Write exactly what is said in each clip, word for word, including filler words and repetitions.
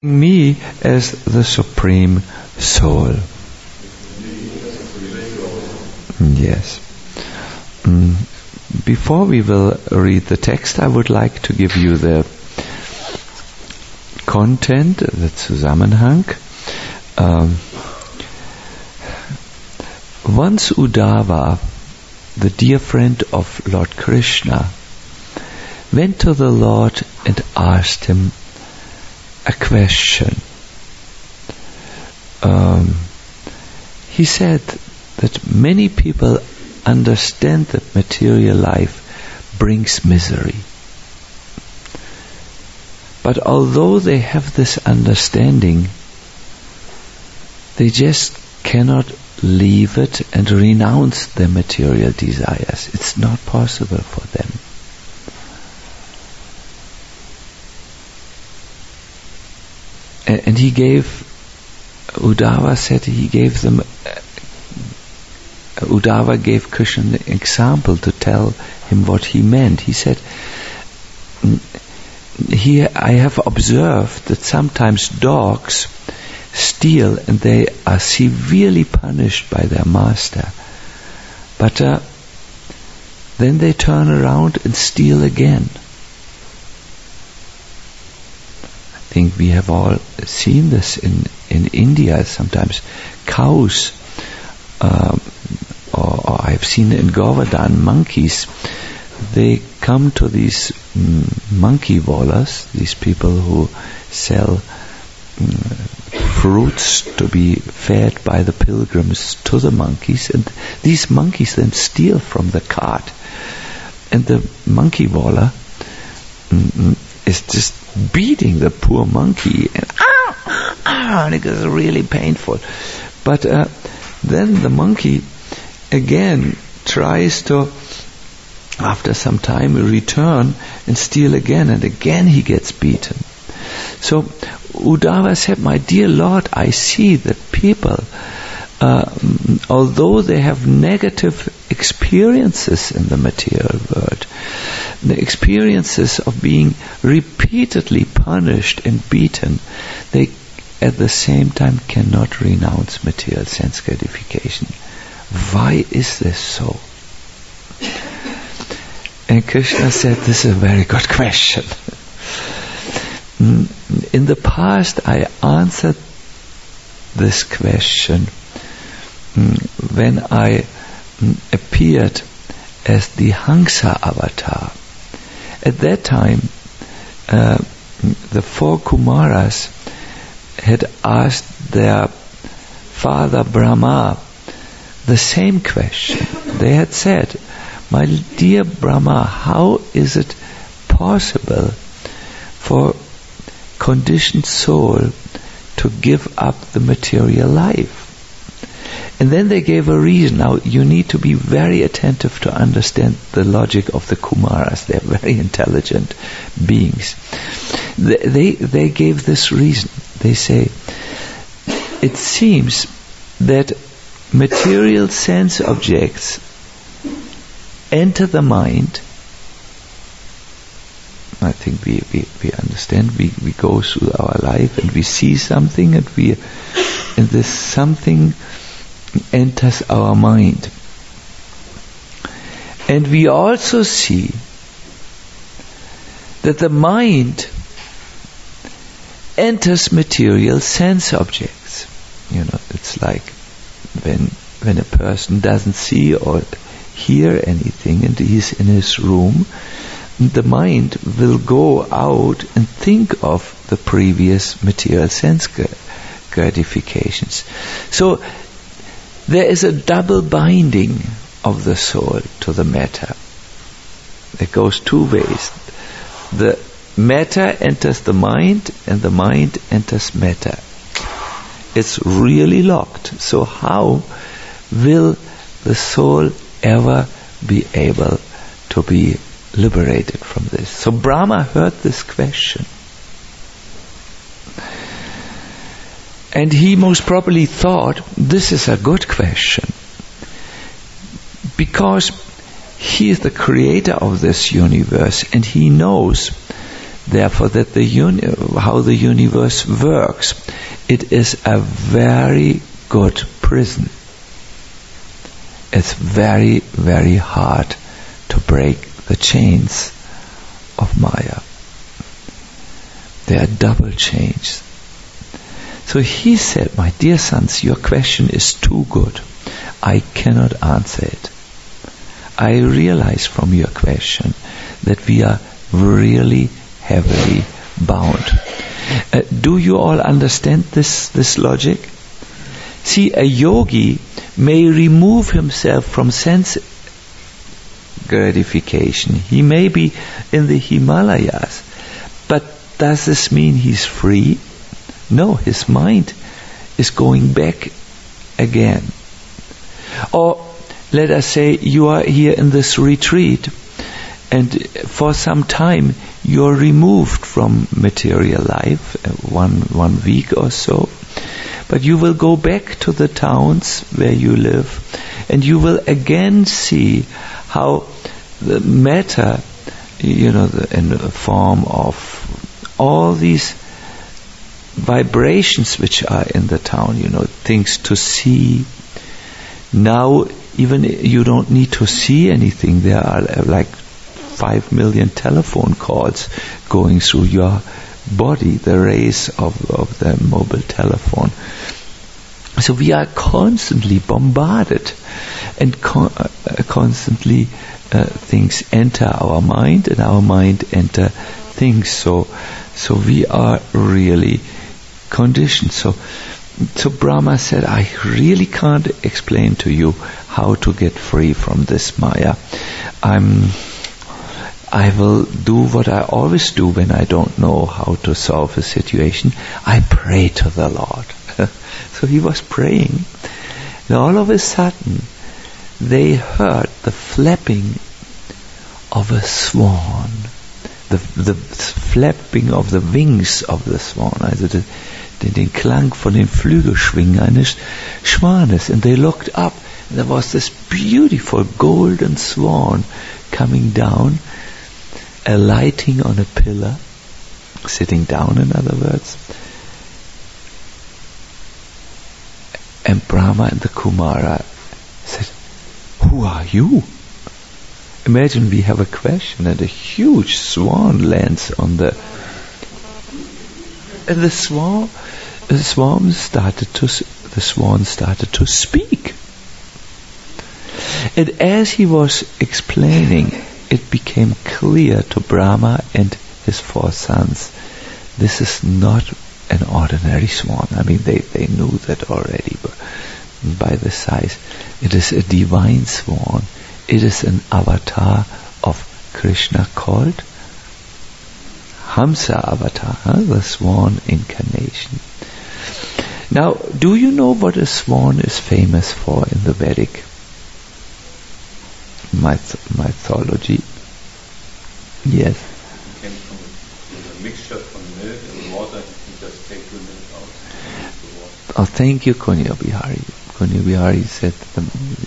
Me as the Supreme Soul. Yes. Mm. Before we will read the text, I would like to give you the content, the Zusammenhang. Um, once Uddhava, the dear friend of Lord Krishna, went to the Lord and asked him a question. Um, he said that many people understand that material life brings misery. But although they have this understanding, they just cannot leave it and renounce their material desires. It's not possible for them. And he gave, Uddhava said he gave them, Uddhava gave Krishna an example to tell him what he meant. He said, here I have observed that sometimes dogs steal and they are severely punished by their master. But uh, then they turn around and steal again. I think we have all seen this in, in India. Sometimes cows, um, or, or I've seen in Govardhan monkeys, they come to these mm, monkey wallahs, these people who sell mm, fruits to be fed by the pilgrims to the monkeys, and these monkeys then steal from the cart. And the monkey wallah mm, is just beating the poor monkey, and ah, ah, and it is really painful. But uh, then the monkey again tries to, after some time, return and steal again, and again he gets beaten. So Uddhava said, my dear Lord, I see that people, uh, although they have negative experiences in the material world, the experiences of being repeatedly punished and beaten, they at the same time cannot renounce material sense gratification. Why is this so? And Krishna said, this is a very good question. In the past I answered this question when I appeared as the Hamsa avatar. At that time, uh, the four Kumaras had asked their father Brahma the same question. They had said, my dear Brahma, how is it possible for conditioned soul to give up the material life? And then they gave a reason. Now you need to be very attentive to understand the logic of the Kumaras. They're very intelligent beings. They, they, they gave this reason. They say, it seems that material sense objects enter the mind. I think we, we, we understand. We, we go through our life and we see something, and we and this something enters our mind. And we also see that the mind enters material sense objects. You know, it's like when when a person doesn't see or hear anything and he's in his room, the mind will go out and think of the previous material sense gratifications. So there is a double binding of the soul to the matter. It goes two ways. The matter enters the mind, and the mind enters matter. It's really locked. So how will the soul ever be able to be liberated from this? So Brahma heard this question, and he most probably thought, this is a good question, because he is the creator of this universe, and he knows therefore, that the uni- how the universe works. It is a very good prison. It's very, very hard to break the chains of Maya. They are double chains. So he said, my dear sons, your question is too good. I cannot answer it. I realize from your question that we are really heavily bound. Uh, do you all understand this, this logic? See, a yogi may remove himself from sense gratification. He may be in the Himalayas, but does this mean he's free? No, his mind is going back again. Or let us say you are here in this retreat, and for some time you're removed from material life, one one week or so, but you will go back to the towns where you live, and you will again see how the matter, you know, the, in the form of all these vibrations which are in the town, you know, things to see. Now, even you don't need to see anything. There are like five million telephone calls going through your body, the rays of, of the mobile telephone. So we are constantly bombarded, and con- uh, constantly uh, things enter our mind, and our mind enter things. So, so we are really conditioned. So, so Brahma said, I really can't explain to you how to get free from this Maya. I'm, I will do what I always do when I don't know how to solve a situation. I pray to the Lord. So he was praying, and all of a sudden they heard the flapping of a swan, the, the flapping of the wings of the swan, also the, den, den Klang von den Flügelschwingen eines Schwanes. And they looked up, and there was this beautiful golden swan coming down, alighting on a pillar, sitting down, in other words. And Brahma and the Kumara said, who are you? Imagine we have a question and a huge swan lands on the... And the swan, the swan started to, the swan started to speak. And as he was explaining, it became clear to Brahma and his four sons, this is not an ordinary swan. I mean, they, they knew that already, but by the size. It is a divine swan. It is an avatar of Krishna called Hamsa avatar, huh? The swan incarnation. Now, do you know what a swan is famous for in the Vedic myth- mythology? Yes. It came from a mixture from milk and water. You just take the milk out and use the water. Oh, thank you, Kunya Bihari. Kunya Bihari said the,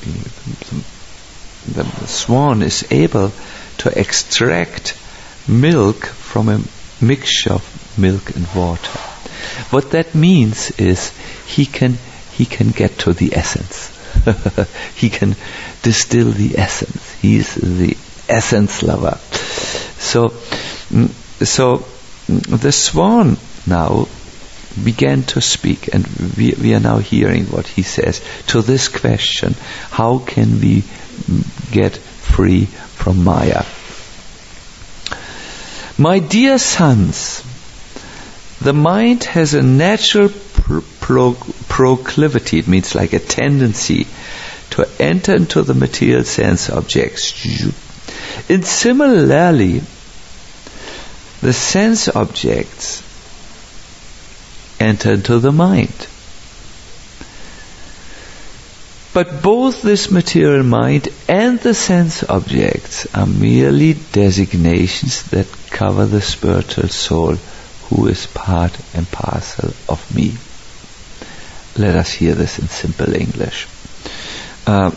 the, the swan is able to extract milk from a mixture of milk and water. What that means is he can he can get to the essence. He can distill the essence. He's the essence lover. So, so the swan now began to speak, and we, we are now hearing what he says to this question: how can we get free from Maya? My dear sons, the mind has a natural pro- pro- proclivity, it means like a tendency, to enter into the material sense objects. And similarly, the sense objects enter into the mind. But both this material mind and the sense objects are merely designations that cover the spiritual soul, who is part and parcel of me. Let us hear this in simple English. Uh,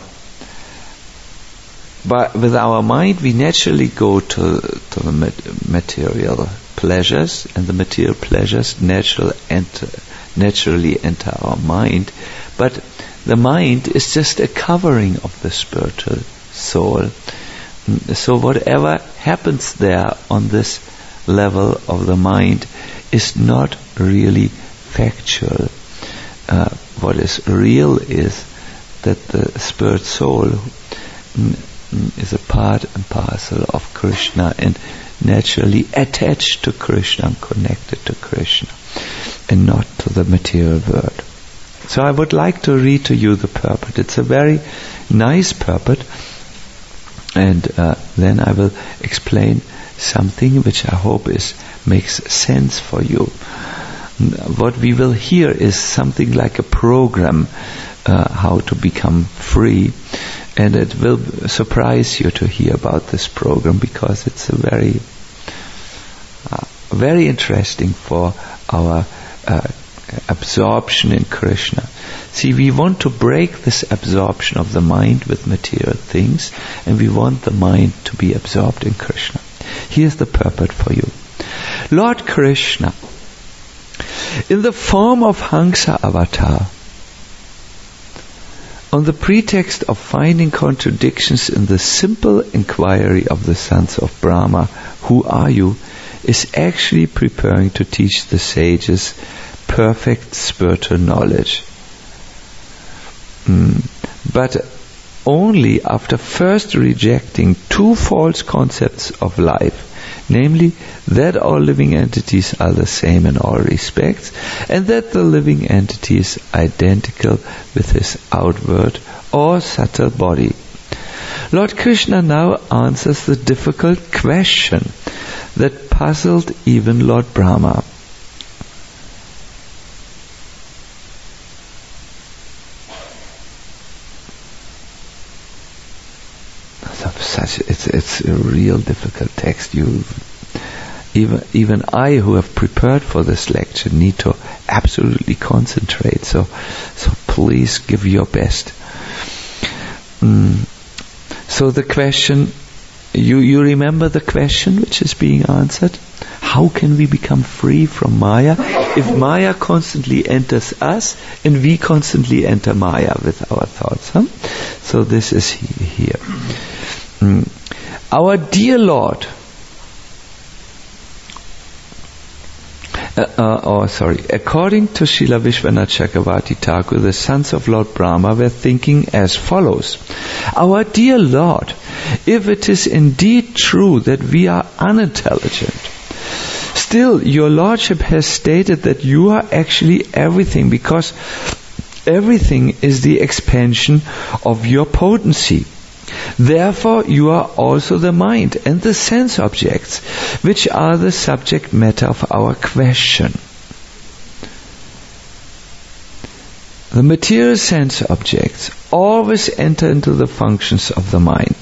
but with our mind, we naturally go to, to the material pleasures, and the material pleasures natural enter, naturally enter our mind, but the mind is just a covering of the spiritual soul. So whatever happens there on this level of the mind is not really factual. Uh, what is real is that the spirit soul mm, is a part and parcel of Krishna and naturally attached to Krishna and connected to Krishna and not to the material world. So I would like to read to you the purport. It's a very nice purport, and uh, then I will explain something which I hope is makes sense for you. What we will hear is something like a program uh, how to become free, and it will surprise you to hear about this program because it's a very uh, very interesting for our uh, absorption in Krishna. See, we want to break this absorption of the mind with material things, and we want the mind to be absorbed in Krishna. Here's the purport for you. Lord Krishna, in the form of Hamsa avatar, on the pretext of finding contradictions in the simple inquiry of the sons of Brahma, who are you, is actually preparing to teach the sages perfect spiritual knowledge. Mm. But only after first rejecting two false concepts of life, namely that all living entities are the same in all respects, and that the living entity is identical with his outward or subtle body. Lord Krishna now answers the difficult question that puzzled even Lord Brahma. Such, it's it's a real difficult text. You, even even I, who have prepared for this lecture, need to absolutely concentrate. So, so please give your best. Mm. So the question, you you remember the question which is being answered? How can we become free from Maya if Maya constantly enters us and we constantly enter Maya with our thoughts? Huh? So this is here. Mm. Our dear Lord, uh, uh, oh sorry, according to Srila Vishwanath Chakravarti Thakur, the sons of Lord Brahma were thinking as follows: our dear Lord, if it is indeed true that we are unintelligent, still your Lordship has stated that you are actually everything, because everything is the expansion of your potency. Therefore, you are also the mind and the sense objects, which are the subject matter of our question. The material sense objects always enter into the functions of the mind.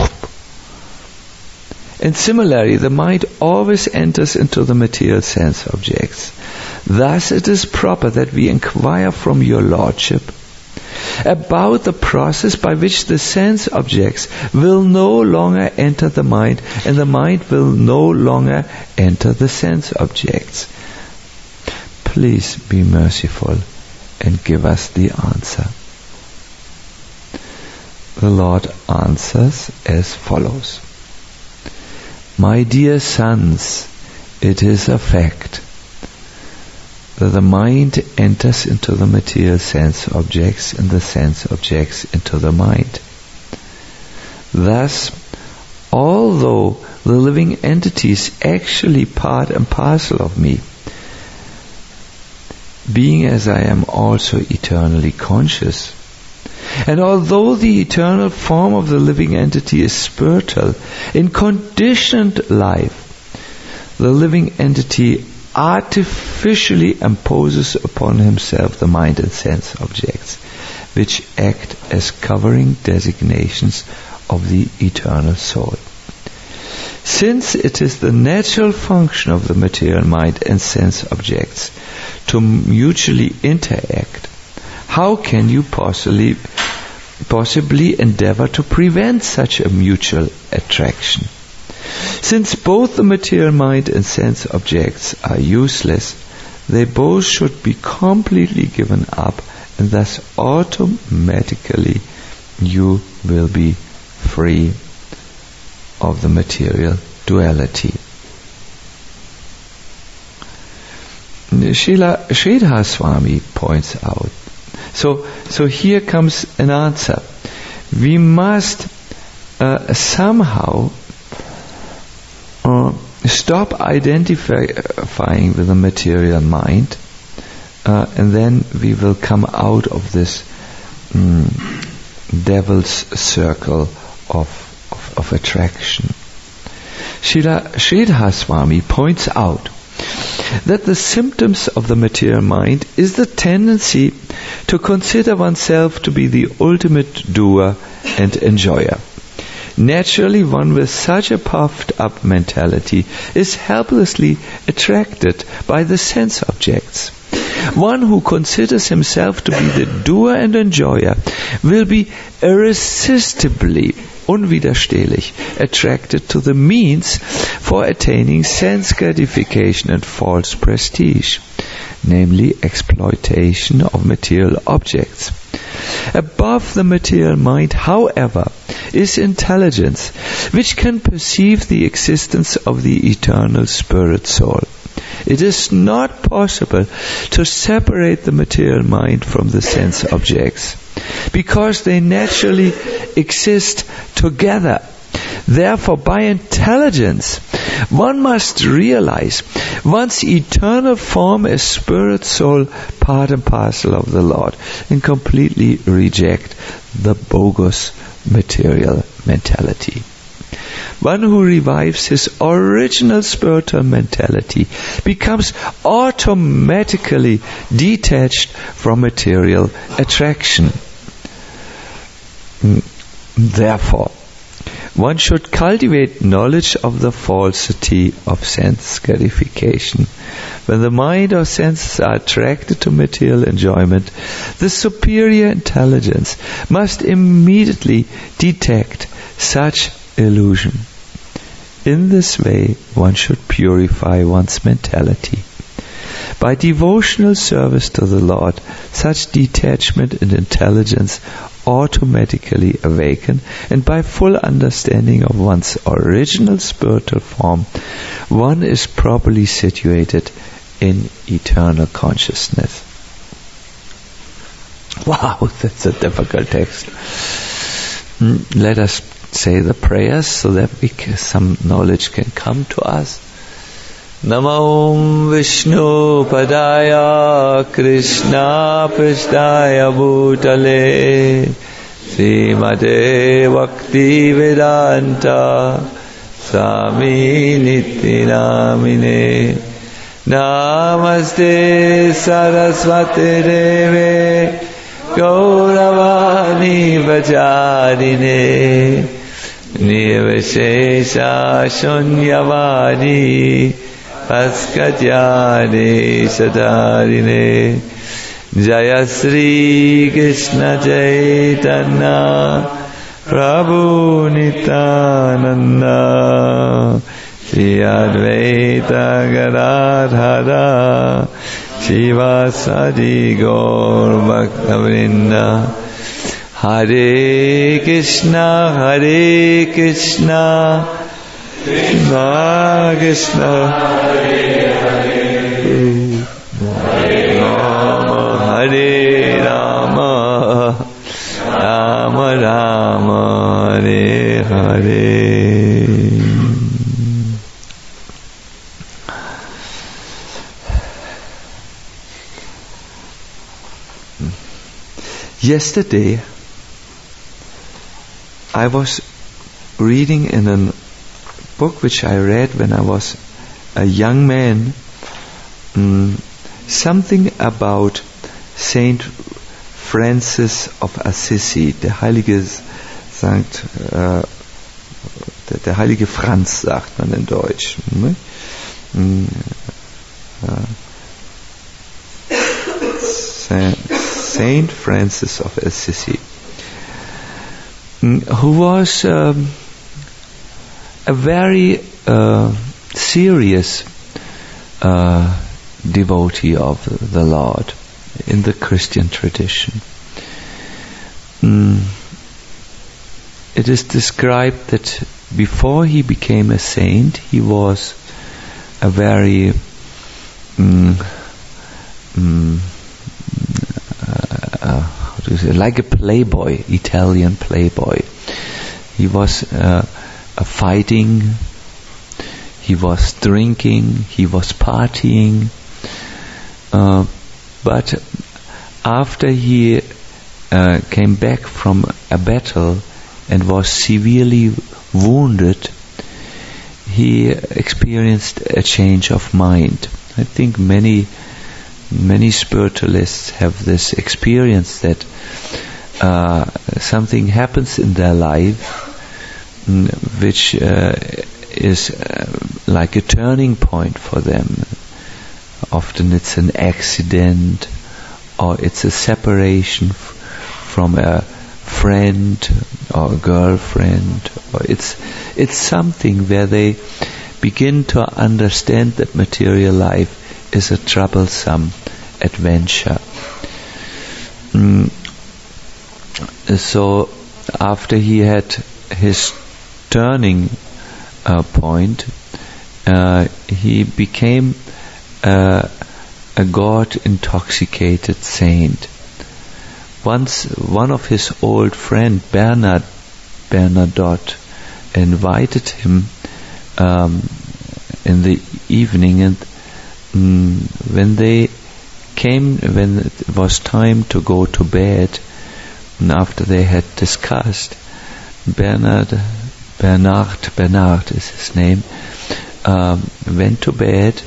And similarly, the mind always enters into the material sense objects. Thus, it is proper that we inquire from your Lordship about the process by which the sense objects will no longer enter the mind, and the mind will no longer enter the sense objects. Please be merciful and give us the answer. The Lord answers as follows: my dear sons, it is a fact that the mind enters into the material sense objects and the sense objects into the mind. Thus, although the living entity is actually part and parcel of me, being as I am also eternally conscious, and although the eternal form of the living entity is spiritual, in conditioned life, the living entity artificially imposes upon himself the mind and sense objects, which act as covering designations of the eternal soul. Since it is the natural function of the material mind and sense objects to mutually interact, how can you possibly possibly endeavor to prevent such a mutual attraction? Since both the material mind and sense objects are useless, they both should be completely given up, and thus automatically you will be free of the material duality. Srila Sridhar Swami points out. So, so here comes an answer. We must uh, somehow uh, stop identifying with the material mind, uh, and then we will come out of this um, devil's circle of, of, of attraction. Srila Sridhar Swami points out that the symptoms of the material mind is the tendency to consider oneself to be the ultimate doer and enjoyer. Naturally, one with such a puffed up mentality is helplessly attracted by the sense objects. One who considers himself to be the doer and enjoyer will be irresistibly, unwiderstehlich, attracted to the means for attaining sense gratification and false prestige, namely exploitation of material objects. Above the material mind, however, is intelligence, which can perceive the existence of the eternal spirit soul. It is not possible to separate the material mind from the sense objects, because they naturally exist together. Therefore, by intelligence, one must realize one's eternal form as spirit soul, part and parcel of the Lord, and completely reject the bogus material mentality. One who revives his original spiritual mentality becomes automatically detached from material attraction. Therefore, one should cultivate knowledge of the falsity of sense gratification. When the mind or senses are attracted to material enjoyment, the superior intelligence must immediately detect such illusion. In this way, one should purify one's mentality. By devotional service to the Lord, such detachment and intelligence automatically awaken, and by full understanding of one's original spiritual form, one is properly situated in eternal consciousness. Wow, that's a difficult text. Let us say the prayers so that we can, some knowledge can come to us. Namo Vishnu Padaya Krishna Prishtaya Bhutale Srimate Bhakti Vedanta Swami Niti Namine Namaste Saraswati Deve Gauravani Vacharine Nirvishesha Shunyavadi Paskatyane Sadarine Jaya Sri Krishna Chaitanya Prabhu Nityananda Shri Advaita Gadadhara Shivasadi Gaur Bhaktavrinda Hare Krishna Hare Krishna Krishna Krishna Hare Hare Hare Rama Hare Rama Rama Rama Hare Hare. Yesterday, I was reading in a book which I read when I was a young man, um, something about Saint Francis of Assisi, der heilige Sankt, äh, der, der heilige Franz, sagt man in Deutsch. Ne? Mm, uh, Saint Francis of Assisi, who was um, a very uh, serious uh, devotee of the Lord in the Christian tradition. Mm. It is described that before he became a saint, he was a very mm, mm, uh, how do you say, like a playboy, Italian playboy. He was uh, a fighting, he was drinking, he was partying, uh, but after he uh, came back from a battle and was severely wounded, he experienced a change of mind. I think many many spiritualists have this experience that uh, something happens in their life which uh, is uh, like a turning point for them. Often it's an accident, or it's a separation f- from a friend or a girlfriend, or it's it's something where they begin to understand that material life is a troublesome adventure. Mm. So after he had his turning uh, point, uh, he became uh, a God-intoxicated saint. Once one of his old friend Bernard Bernadotte invited him um, in the evening, and mm, when they came, when it was time to go to bed, and after they had discussed, Bernard Bernard Bernard is his name, um, went to bed,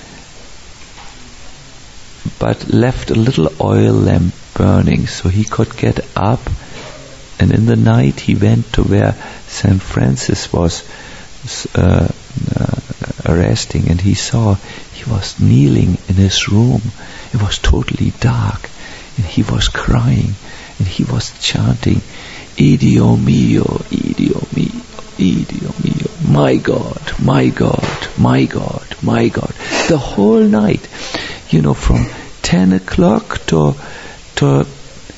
but left a little oil lamp burning so he could get up, and in the night he went to where Saint Francis was uh, uh, resting, and he saw he was kneeling in his room. It was totally dark, and he was crying, and he was chanting, "Idio mio, idio mio, idio mio, my God, my God, my God, my God," the whole night, you know, from ten o'clock to to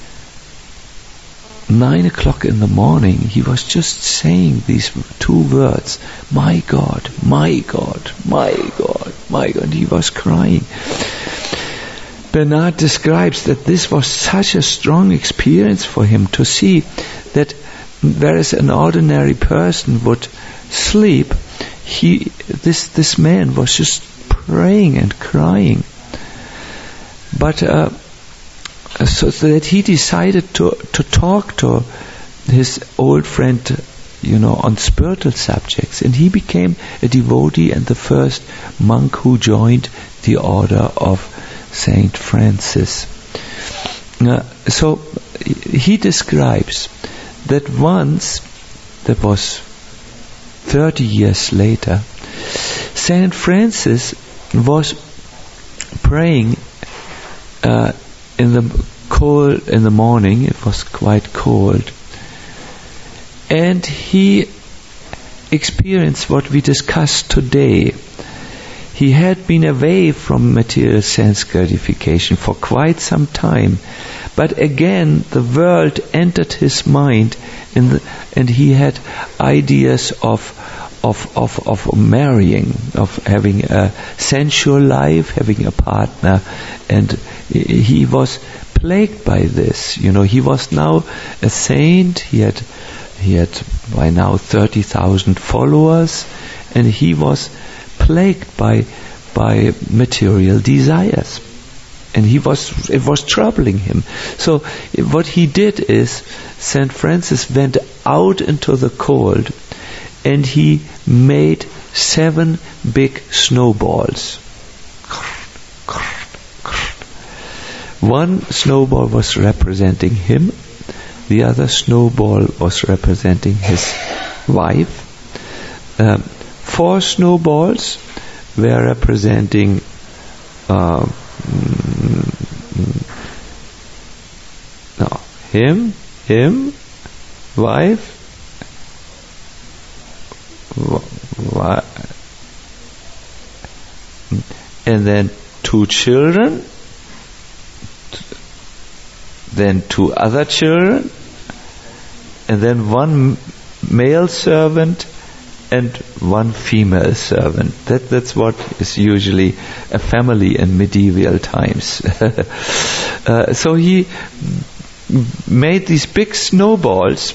nine o'clock in the morning, he was just saying these two words, "My God, my God, my God, my God." He was crying. Bernard describes that this was such a strong experience for him to see that whereas an ordinary person would sleep, he this this man was just praying and crying. But uh, so that he decided to to talk to his old friend, you know, on spiritual subjects, and he became a devotee and the first monk who joined the order of Saint Francis. Uh, so he describes that once, that was thirty years later, Saint Francis was praying uh, in the cold in the morning. It was quite cold, and he experienced what we discussed today. He had been away from material sense gratification for quite some time, but again the world entered his mind, in the, and he had ideas of of of of marrying, of having a sensual life, having a partner, and he was plagued by this. You know, he was now a saint. He had he had by now thirty thousand followers, and he was plagued by by material desires, and he was it was troubling him. So what he did is, Saint Francis went out into the cold, and he made seven big snowballs. One snowball was representing him, the other snowball was representing his wife. Um, four snowballs were representing uh, no, him, him, wife, What? And then two children, then two other children, and then one male servant and one female servant. That that's what is usually a family in medieval times. uh, so he made these big snowballs,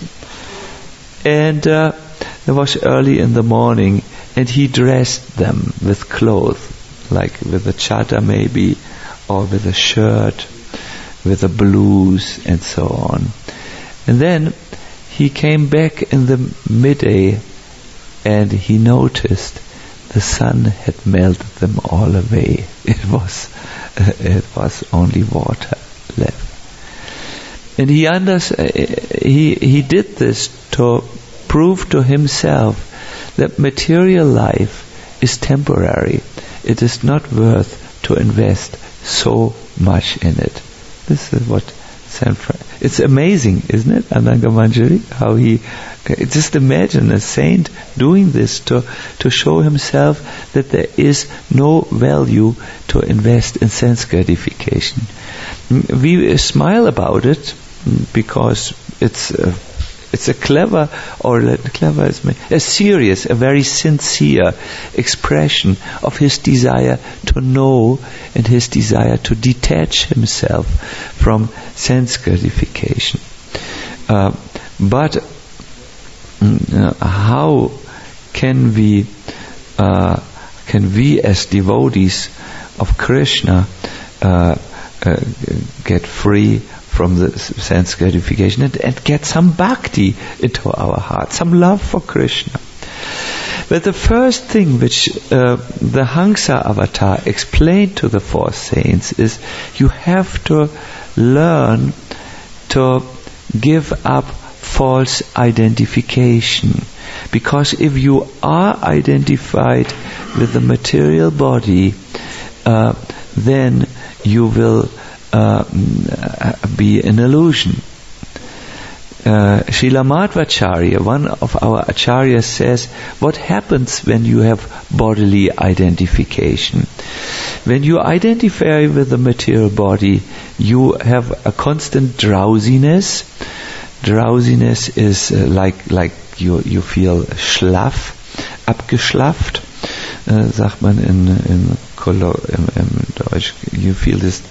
and uh, it was early in the morning, and he dressed them with clothes, like with a chador maybe, or with a shirt, with a blouse, and so on. And then he came back in the midday, and he noticed the sun had melted them all away. It was uh, it was only water left. And he under, uh, he he did this to prove to himself that material life is temporary. It is not worth to invest so much in it. This is what Saint Francis. It's amazing, isn't it, Ananga Manjari? How he just imagine a saint doing this to to show himself that there is no value to invest in sense gratification. We smile about it because it's a, it's a clever or clever is a serious, a very sincere expression of his desire to know and his desire to detach himself from sense gratification. Uh, but uh, how can we uh, can we as devotees of Krishna uh, uh, get free from the sense gratification and, and get some bhakti into our heart, some love for Krishna? But the first thing which uh, the Hamsa avatar explained to the four saints is you have to learn to give up false identification. Because if you are identified with the material body, uh, then you will uh, be an illusion. Uh, Srila Madhvacharya, one of our acharyas, says, what happens when you have bodily identification? When you identify with the material body, you have a constant drowsiness. Drowsiness is uh, like like you you feel schlaff, abgeschlafft, uh, sagt man in in, Kolo, in, in Deutsch. You feel this,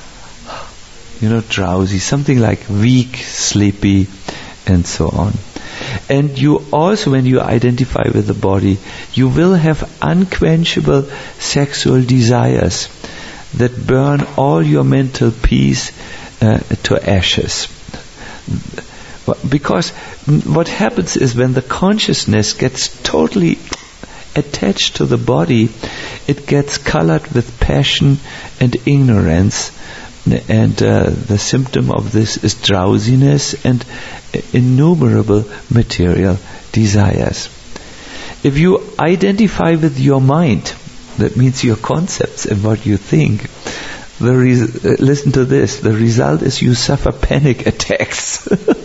you know, drowsy, something like weak, sleepy, and so on. And you also, when you identify with the body, you will have unquenchable sexual desires that burn all your mental peace uh, to ashes. Because what happens is when the consciousness gets totally attached to the body, it gets colored with passion and ignorance. And uh, the symptom of this is drowsiness and innumerable material desires. If you identify with your mind, that means your concepts and what you think, the res- uh, listen to this, the result is you suffer panic attacks.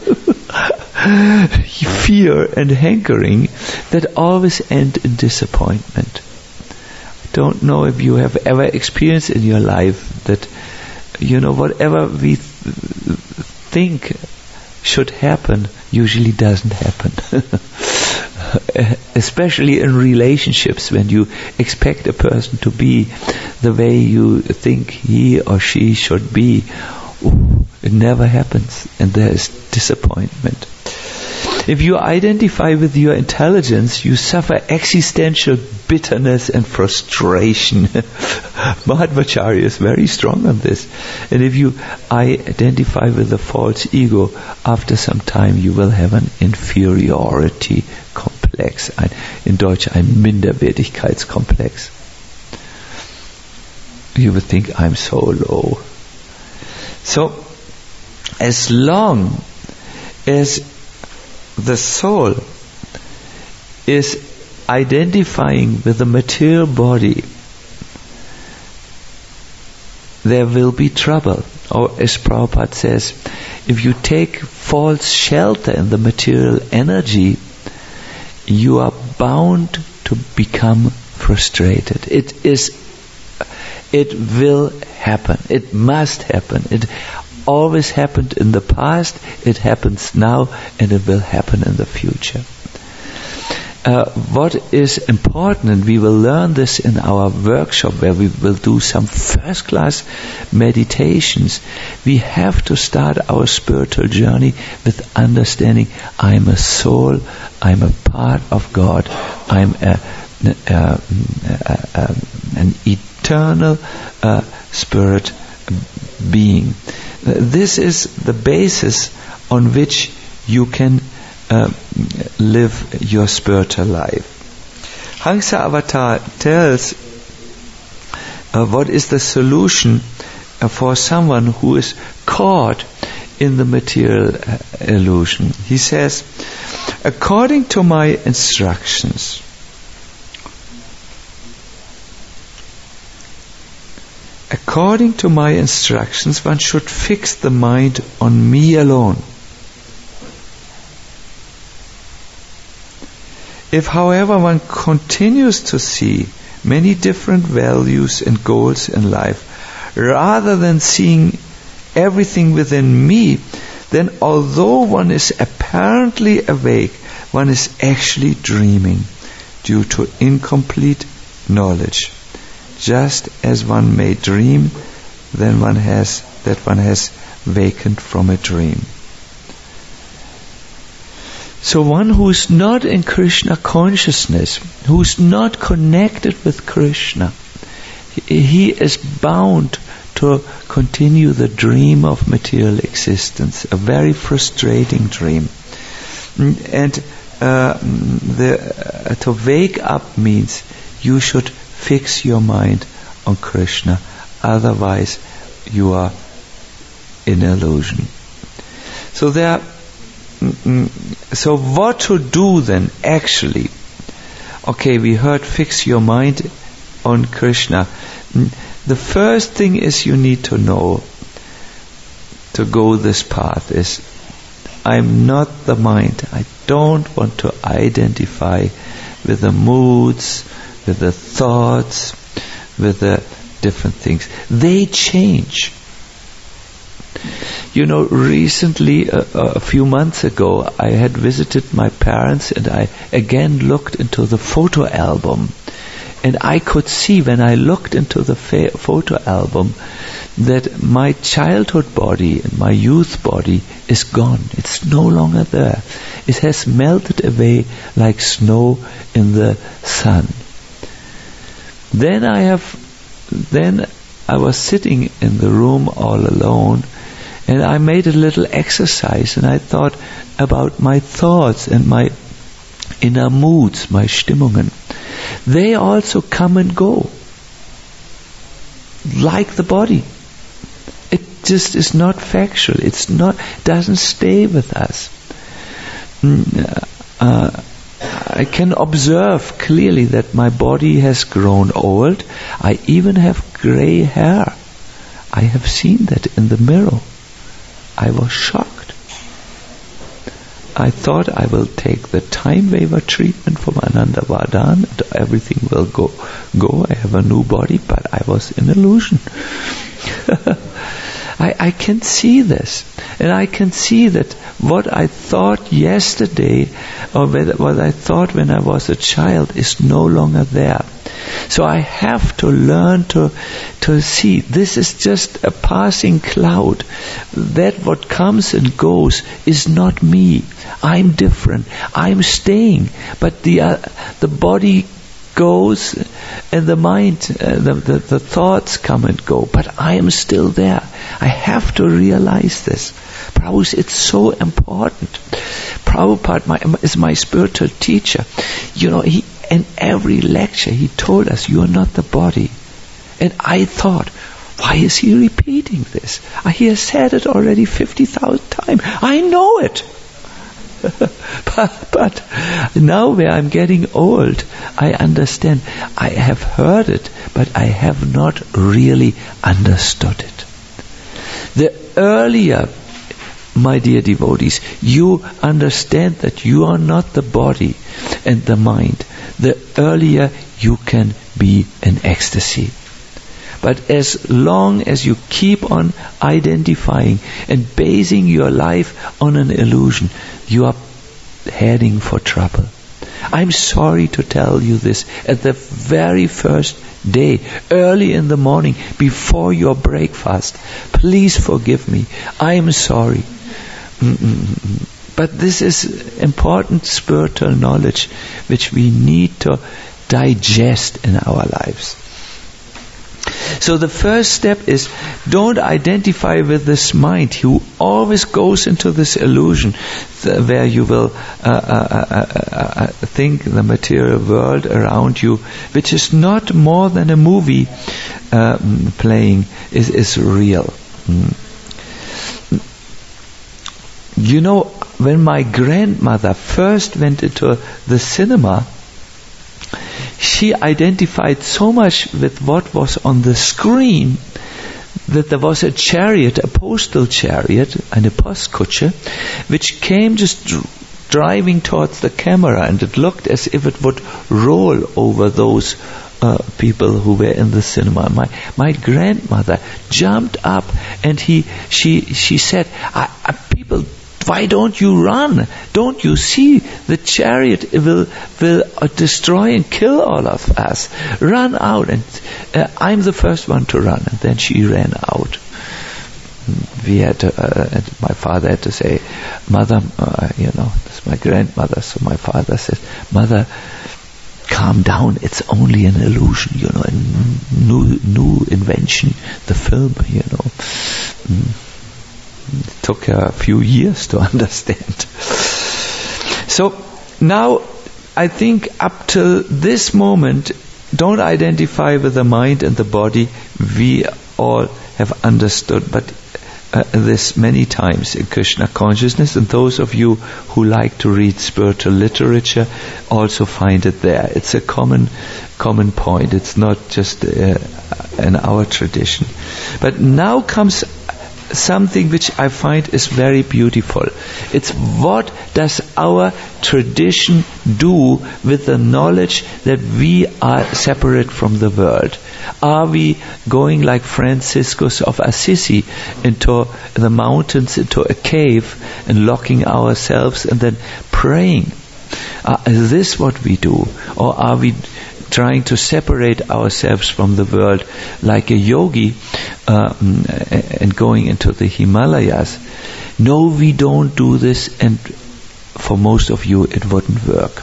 Fear and hankering that always end in disappointment. I don't know if you have ever experienced in your life that, you know, whatever we th- think should happen usually doesn't happen. Especially in relationships, when you expect a person to be the way you think he or she should be, ooh, it never happens, and there is disappointment. If you identify with your intelligence, you suffer existential bitterness and frustration. Madhvacharya is very strong on this. And if you identify with the false ego, after some time you will have an inferiority complex. Ein, in Deutsch ein Minderwertigkeitskomplex. You would think, I'm so low. So, as long as the soul is identifying with the material body, there will be trouble. Or as Prabhupada says, if you take false shelter in the material energy, you are bound to become frustrated. It is, it will happen. It must happen. It always happened in the past, it happens now, and it will happen in the future. Uh, what is important, and we will learn this in our workshop where we will do some first-class meditations, we have to start our spiritual journey with understanding I'm a soul, I'm a part of God, I'm a, a, a, a, an eternal uh, spirit being. This is the basis on which you can uh, live your spiritual life. Hangsa Avatar tells uh, what is the solution uh, for someone who is caught in the material uh, illusion. He says, according to my instructions, According to my instructions, one should fix the mind on me alone. If, however, one continues to see many different values and goals in life, rather than seeing everything within me, then although one is apparently awake, one is actually dreaming due to incomplete knowledge. Just as one may dream, then one has that one has wakened from a dream. So one who is not in Krishna consciousness, who is not connected with Krishna, he, he is bound to continue the dream of material existence, a very frustrating dream. And uh, the, uh, to wake up means you should fix your mind on Krishna, otherwise you are in illusion. So there, so what to do then actually? Okay, we heard fix your mind on Krishna. The first thing is you need to know to go this path is I'm not the mind. I don't want to identify with the moods, with the thoughts, with the different things. They change. You know, recently, uh, a few months ago, I had visited my parents and I again looked into the photo album. And I could see when I looked into the fa- photo album that my childhood body and my youth body is gone. It's no longer there. It has melted away like snow in the sun. Then I have, then I was sitting in the room all alone, and I made a little exercise, and I thought about my thoughts and my inner moods, my Stimmungen. They also come and go, like the body. It just is not factual. It's not, doesn't stay with us. Uh, I can observe clearly that my body has grown old. I even have grey hair. I have seen that in the mirror. I was shocked. I thought I will take the time waiver treatment from Ananda Vardhan and everything will go. Go. I have a new body, but I was in illusion. I, I can see this, and I can see that what I thought yesterday, or what I thought when I was a child, is no longer there. So I have to learn to to see this is just a passing cloud. That what comes and goes is not me. I'm different. I'm staying, but the uh, the body goes and the mind, uh, the, the, the thoughts come and go, but I am still there. I have to realize this. Prabhupada, it's so important. Prabhupada my, is my spiritual teacher. You know, he in every lecture he told us, you are not the body. And I thought, why is he repeating this? He has said it already fifty thousand times. I know it. but, but now where I'm getting old, I understand. I have heard it, but I have not really understood it. The earlier, my dear devotees, you understand that you are not the body and the mind, the earlier you can be in ecstasy. But as long as you keep on identifying and basing your life on an illusion, you are heading for trouble. I'm sorry to tell you this at the very first day, early in the morning, before your breakfast. Please forgive me. I am sorry. Mm-mm. But this is important spiritual knowledge which we need to digest in our lives. So the first step is, don't identify with this mind who always goes into this illusion th- where you will uh, uh, uh, uh, think the material world around you, which is not more than a movie uh, playing, is, is real. Mm. You know, when my grandmother first went into the cinema, she identified so much with what was on the screen that there was a chariot, a postal chariot, and a postkutsche, which came just dr- driving towards the camera, and it looked as if it would roll over those uh, people who were in the cinema. My my grandmother jumped up, and he she she said, I, I, "People, why don't you run? Don't you see the chariot will will uh, destroy and kill all of us? Run out!" And uh, I'm the first one to run. And then she ran out. We had to, uh, and my father had to say, "Mother, uh, you know, this is my grandmother." So my father said, "Mother, calm down. It's only an illusion, you know, a new new invention, the film, you know." Mm. It took her a few years to understand. So now, I think up till this moment, don't identify with the mind and the body. We all have understood, but uh, this many times in Krishna consciousness, and those of you who like to read spiritual literature also find it there. It's a common common point. It's not just uh, in our tradition. But now comes something which I find is very beautiful. It's what does our tradition do with the knowledge that we are separate from the world? Are we going like Franciscus of Assisi into the mountains, into a cave, and locking ourselves and then praying? Uh, is this what we do? Or are we trying to separate ourselves from the world like a yogi uh, and going into the Himalayas? No, we don't do this, and for most of you it wouldn't work.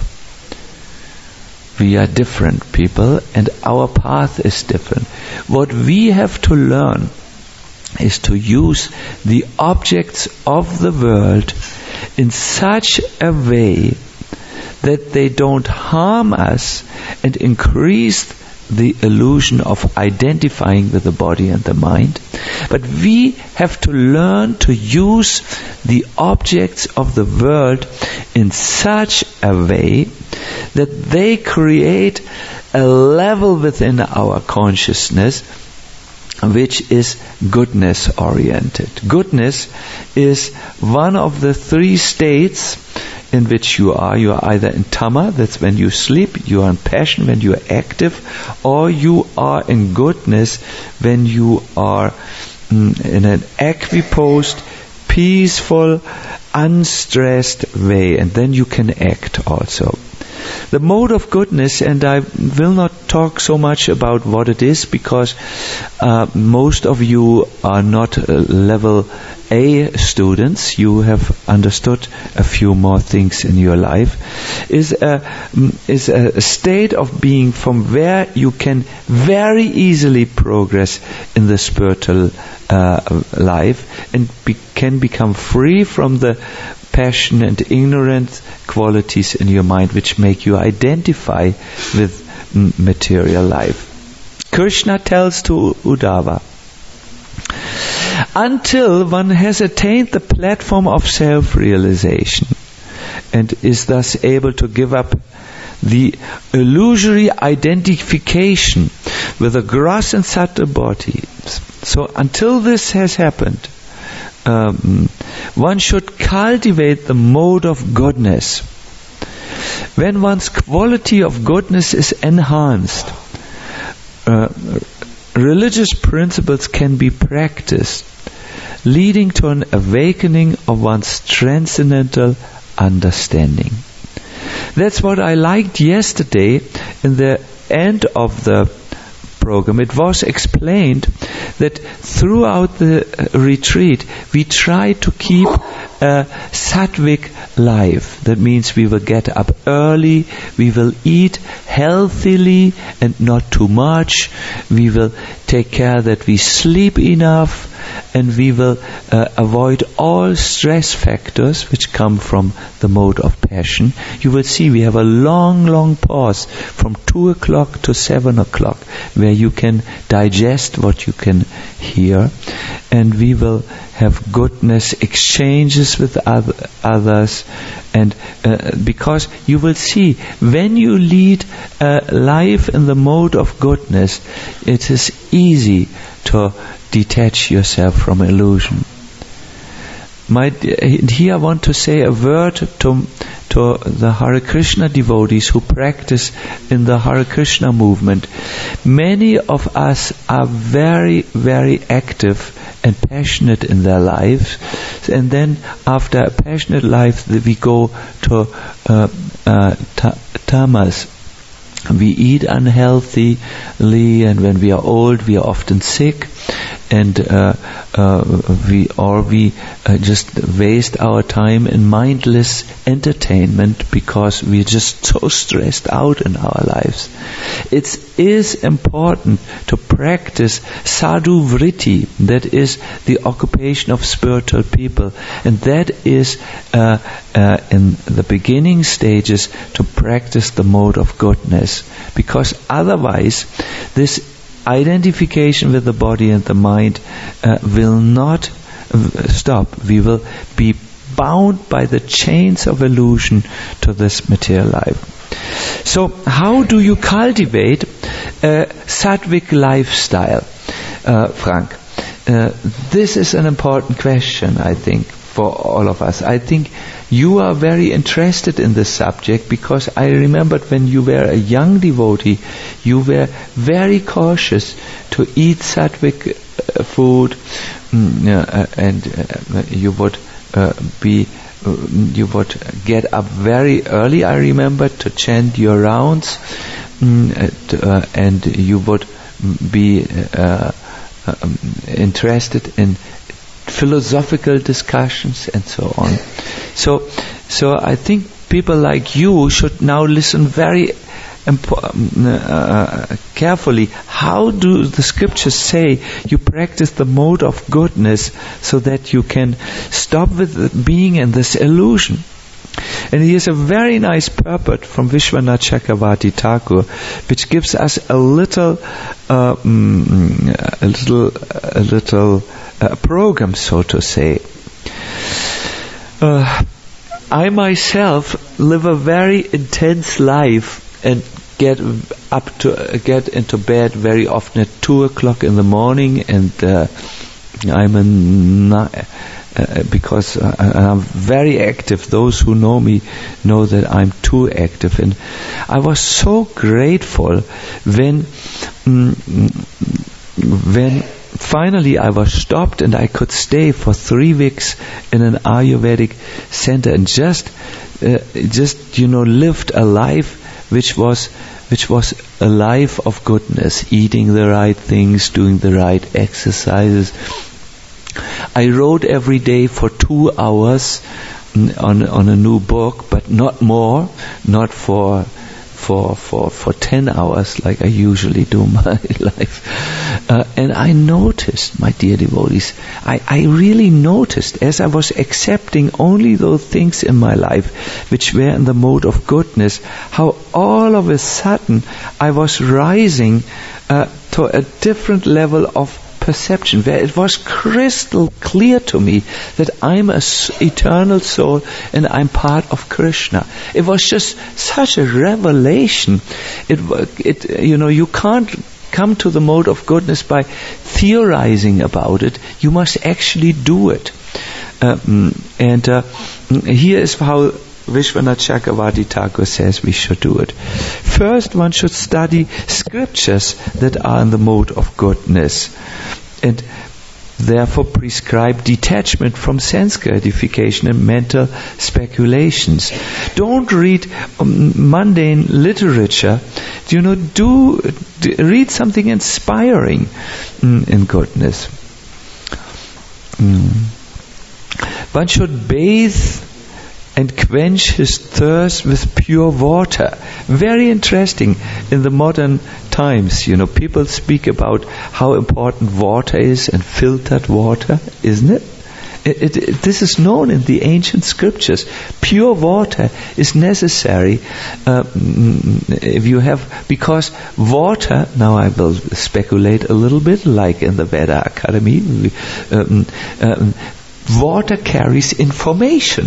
We are different people, and our path is different. What we have to learn is to use the objects of the world in such a way that they don't harm us and increase the illusion of identifying with the body and the mind. But we have to learn to use the objects of the world in such a way that they create a level within our consciousness which is goodness oriented. Goodness is one of the three states in which you are. You are either in tama, that's when you sleep, you are in passion when you are active, or you are in goodness when you are mm, in an equiposed, peaceful, unstressed way, and then you can act also. The mode of goodness, and I will not talk so much about what it is, because uh, most of you are not uh, level A students. You have understood a few more things in your life. Is a, is a state of being from where you can very easily progress in the spiritual uh, life and be, can become free from the passion and ignorant qualities in your mind which make you identify with m- material life. Krishna tells to Uddhava, until one has attained the platform of self-realization and is thus able to give up the illusory identification with the gross and subtle body. So until this has happened, Um, one should cultivate the mode of goodness. When one's quality of goodness is enhanced, uh, religious principles can be practiced, leading to an awakening of one's transcendental understanding. That's what I liked yesterday in the end of the program. It was explained that throughout the uh, retreat we try to keep a sattvic life. That means we will get up early, we will eat healthily and not too much, we will take care that we sleep enough, and we will uh, avoid all stress factors which come from the mode of passion. You will see we have a long, long pause from two o'clock to seven o'clock where you can digest what you can hear, and we will have goodness exchanges with other, others, and uh, because you will see when you lead a life in the mode of goodness, it is easy to detach yourself from illusion. My, here I want to say a word to, to the Hare Krishna devotees who practice in the Hare Krishna movement. Many of us are very, very active and passionate in their lives, and then after a passionate life we go to uh, uh, ta- tamas. We eat unhealthily, and when we are old we are often sick, and uh, uh, we or we uh, just waste our time in mindless entertainment because we're just so stressed out in our lives. It is important to practice sadhu vritti, that is the occupation of spiritual people, and that is uh, uh, in the beginning stages to practice the mode of goodness, because otherwise this identification with the body and the mind uh, will not uh, stop. We will be bound by the chains of illusion to this material life. So how do you cultivate a sattvic lifestyle, uh, Frank? Uh, this is an important question, I think, for all of us. I think you are very interested in this subject because I remembered when you were a young devotee, you were very cautious to eat sattvic uh, food, mm, uh, and uh, you would uh, be, uh, you would get up very early, I remember, to chant your rounds, mm, uh, and you would be uh, um, interested in philosophical discussions and so on. So, so I think people like you should now listen very impo- uh, carefully. How do the scriptures say you practice the mode of goodness so that you can stop with being in this illusion? And here's a very nice purport from Vishwanath Chakravarti Thakur, which gives us a little, uh, mm, a little, a little uh, program, so to say. Uh, I myself live a very intense life and get up to uh, get into bed very often at two o'clock in the morning, and uh, I'm a na- uh, because uh, I'm very active. Those who know me know that I'm too active, and I was so grateful when mm, when. Finally, I was stopped and I could stay for three weeks in an Ayurvedic center and just, uh, just you know, lived a life which was, which was a life of goodness, eating the right things, doing the right exercises. I wrote every day for two hours on on a new book, but not more, not for. For, for, for ten hours like I usually do my life. Uh, and I noticed, my dear devotees, I, I really noticed as I was accepting only those things in my life which were in the mode of goodness, how all of a sudden I was rising uh, to a different level of perception, where it was crystal clear to me that I'm an eternal soul and I'm part of Krishna. It was just such a revelation. It, it, you know, you can't come to the mode of goodness by theorizing about it. You must actually do it. Um, and uh, here is how Vishwanath Chakravarti Thakur says we should do it. First, one should study scriptures that are in the mode of goodness, and therefore prescribe detachment from sense gratification and mental speculations. Don't read um, mundane literature. You know, do, do read something inspiring mm, in goodness. Mm. One should bathe and quench his thirst with pure water. Very interesting in the modern times. You know, people speak about how important water is and filtered water, isn't it? It, it, it this is known in the ancient scriptures. Pure water is necessary uh, if you have, because water, now I will speculate a little bit, like in the Veda Academy, we, um, um, water carries information.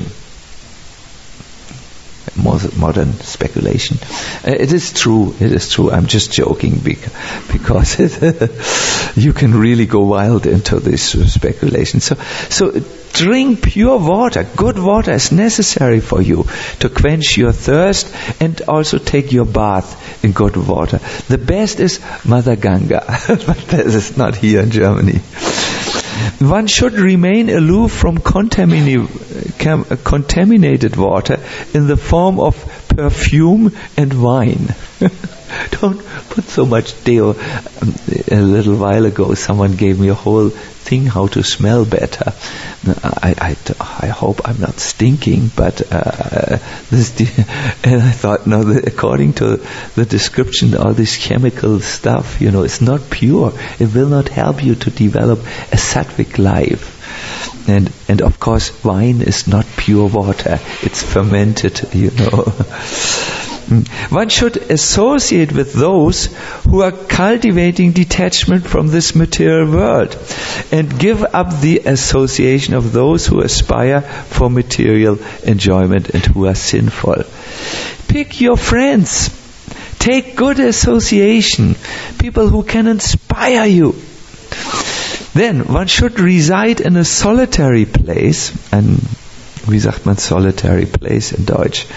Modern speculation. Uh, it is true. It is true. I'm just joking because it, you can really go wild into this speculation. So, so drink pure water. Good water is necessary for you to quench your thirst, and also take your bath in good water. The best is Mother Ganga, but this is not here in Germany. One should remain aloof from contamini- cam- contaminated water in the form of perfume and wine. Don't put so much deo. Um, a little while ago, someone gave me a whole thing how to smell better. I, I, I hope I'm not stinking, but uh, this. De- and I thought, no, the, according to the description, all this chemical stuff, you know, it's not pure. It will not help you to develop a sattvic life. And and of course, wine is not pure water. It's fermented, you know. One should associate with those who are cultivating detachment from this material world, and give up the association of those who aspire for material enjoyment and who are sinful. Pick your friends. Take good association. People who can inspire you. Then one should reside in a solitary place. Ein, wie sagt man solitary place in Deutsch?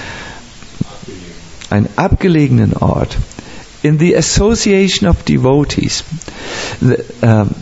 Einen abgelegenen Ort, in the association of devotees. The, um,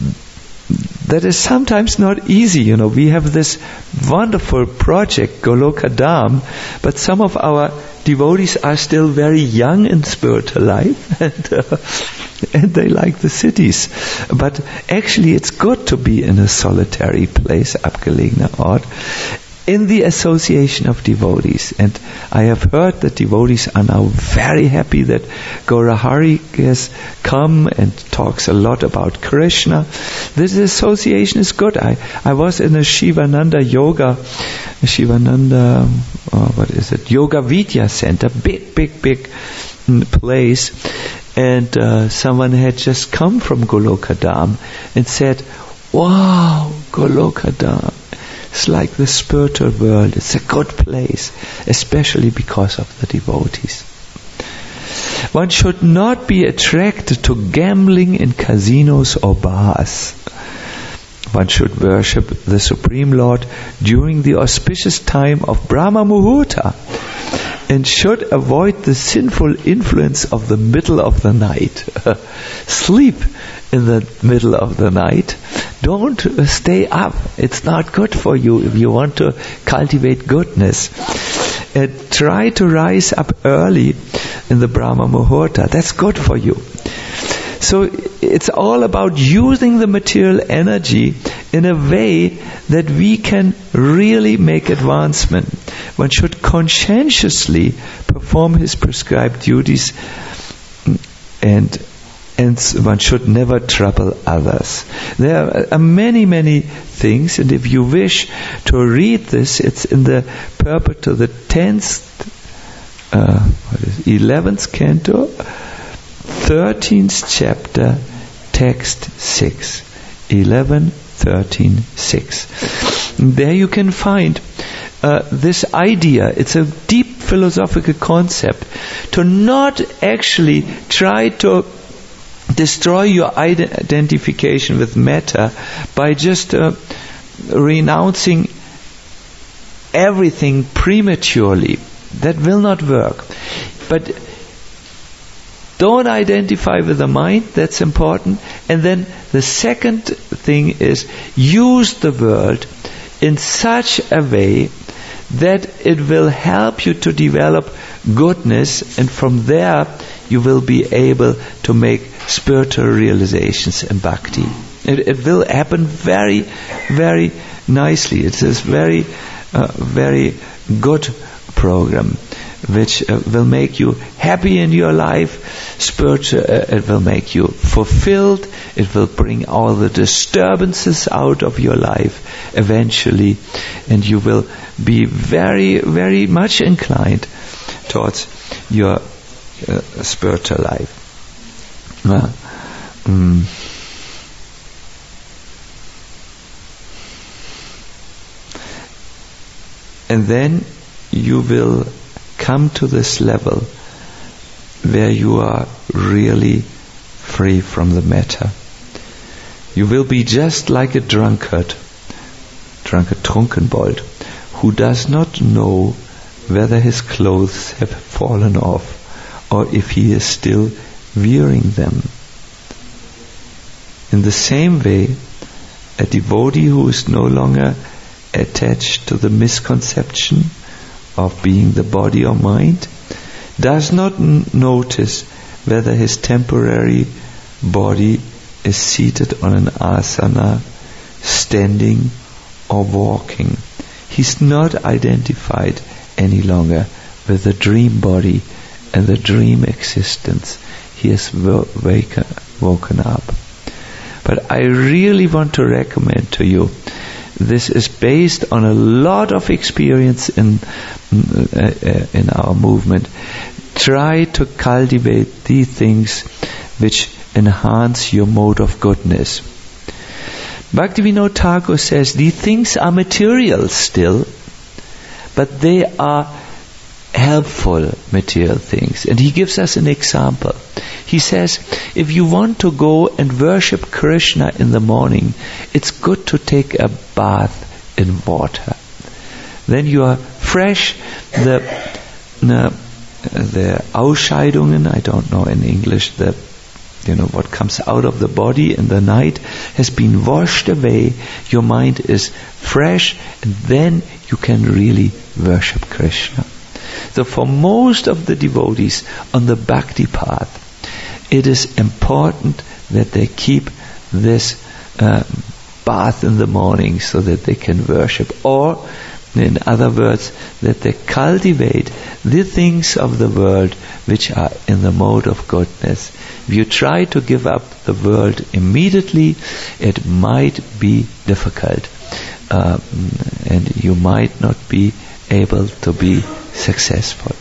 that is sometimes not easy, you know. We have this wonderful project, Goloka Dham, but some of our devotees are still very young in spiritual life, and, uh, and they like the cities. But actually it's good to be in a solitary place, abgelegener Ort, in the association of devotees. And I have heard that devotees are now very happy that Gaurahari has come and talks a lot about Krishna. This association is good. I, I was in a Shivananda Yoga, Shivananda, oh, what is it? Yoga Vidya Center, big, big, big place. And uh, someone had just come from Goloka Dham and said, wow, Goloka Dham. It's like the spiritual world. It's a good place, especially because of the devotees. One should not be attracted to gambling in casinos or bars. One should worship the Supreme Lord during the auspicious time of Brahma Muhurta, and should avoid the sinful influence of the middle of the night. Sleep in the middle of the night. Don't stay up. It's not good for you if you want to cultivate goodness. Uh, try to rise up early in the Brahma Muhurta. That's good for you. So it's all about using the material energy in a way that we can really make advancement. One should conscientiously perform his prescribed duties, and and one should never trouble others. There are many, many things, and if you wish to read this, it's in the purport to the tenth, uh, what is it, eleventh canto, thirteenth chapter, text six. eleven, thirteen, six. There you can find uh, this idea. It's a deep philosophical concept to not actually try to destroy your identification with matter by just uh, renouncing everything prematurely. That will not work. But don't identify with the mind, that's important. And then the second thing is, use the world in such a way that it will help you to develop goodness, and from there you will be able to make spiritual realizations in bhakti. It, it will happen very, very nicely. It's a very, uh, very good program which uh, will make you happy in your life. Spiritual, uh, it will make you fulfilled. It will bring all the disturbances out of your life eventually, and you will be very, very much inclined towards your uh, spiritual life. Uh, mm. And then you will come to this level where you are really free from the matter. You will be just like a drunkard, drunkard Trunkenbold, who does not know whether his clothes have fallen off or if he is still wearing them. In the same way, a devotee who is no longer attached to the misconception of being the body or mind does not n- notice whether his temporary body is seated on an asana, standing or walking. He's not identified any longer with the dream body and the dream existence. He has wo- waken, woken up. But I really want to recommend to you, this is based on a lot of experience in uh, in our movement. Try to cultivate the things which enhance your mode of goodness. Bhaktivinoda Thakur says these things are material still, but they are helpful material things. And he gives us an example. He says, if you want to go and worship Krishna in the morning, it's good to take a bath in water. Then you are fresh. The the, the Ausscheidungen, I don't know in English, the you know what comes out of the body in the night has been washed away. Your mind is fresh, and then you can really worship Krishna. So for most of the devotees on the bhakti path, it is important that they keep this uh, bath in the morning so that they can worship. Or, in other words, that they cultivate the things of the world which are in the mode of goodness. If you try to give up the world immediately, it might be difficult. Uh, and you might not be able to be successful.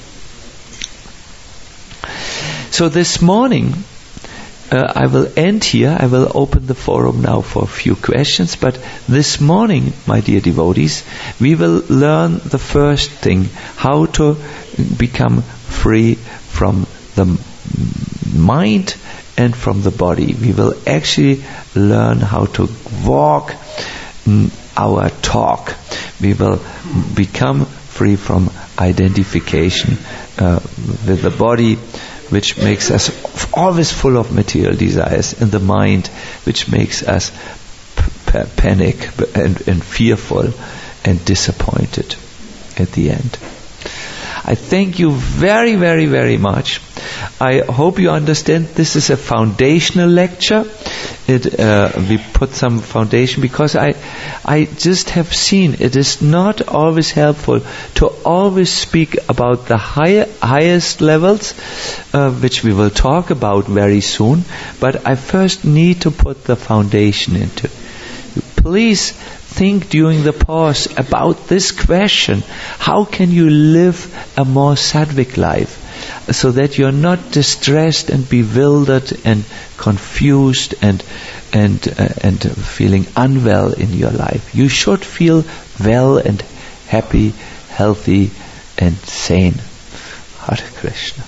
So this morning, uh, I will end here. I will open the forum now for a few questions. But this morning, my dear devotees, we will learn the first thing, how to become free from the mind and from the body. We will actually learn how to walk our talk. We will become free from identification uh, with the body, which makes us always full of material desires, and the mind, which makes us p- panic and, and fearful and disappointed at the end. I thank you very, very, very much. I hope you understand this is a foundational lecture. It, uh, we put some foundation because I, I just have seen it is not always helpful to always speak about the higher, highest levels, uh, which we will talk about very soon. But I first need to put the foundation into. Please think during the pause about this question: how can you live a more sattvic life, so that you're not distressed and bewildered and confused and and uh, and feeling unwell in your life? You should feel well and happy, healthy and sane. Hare Krishna.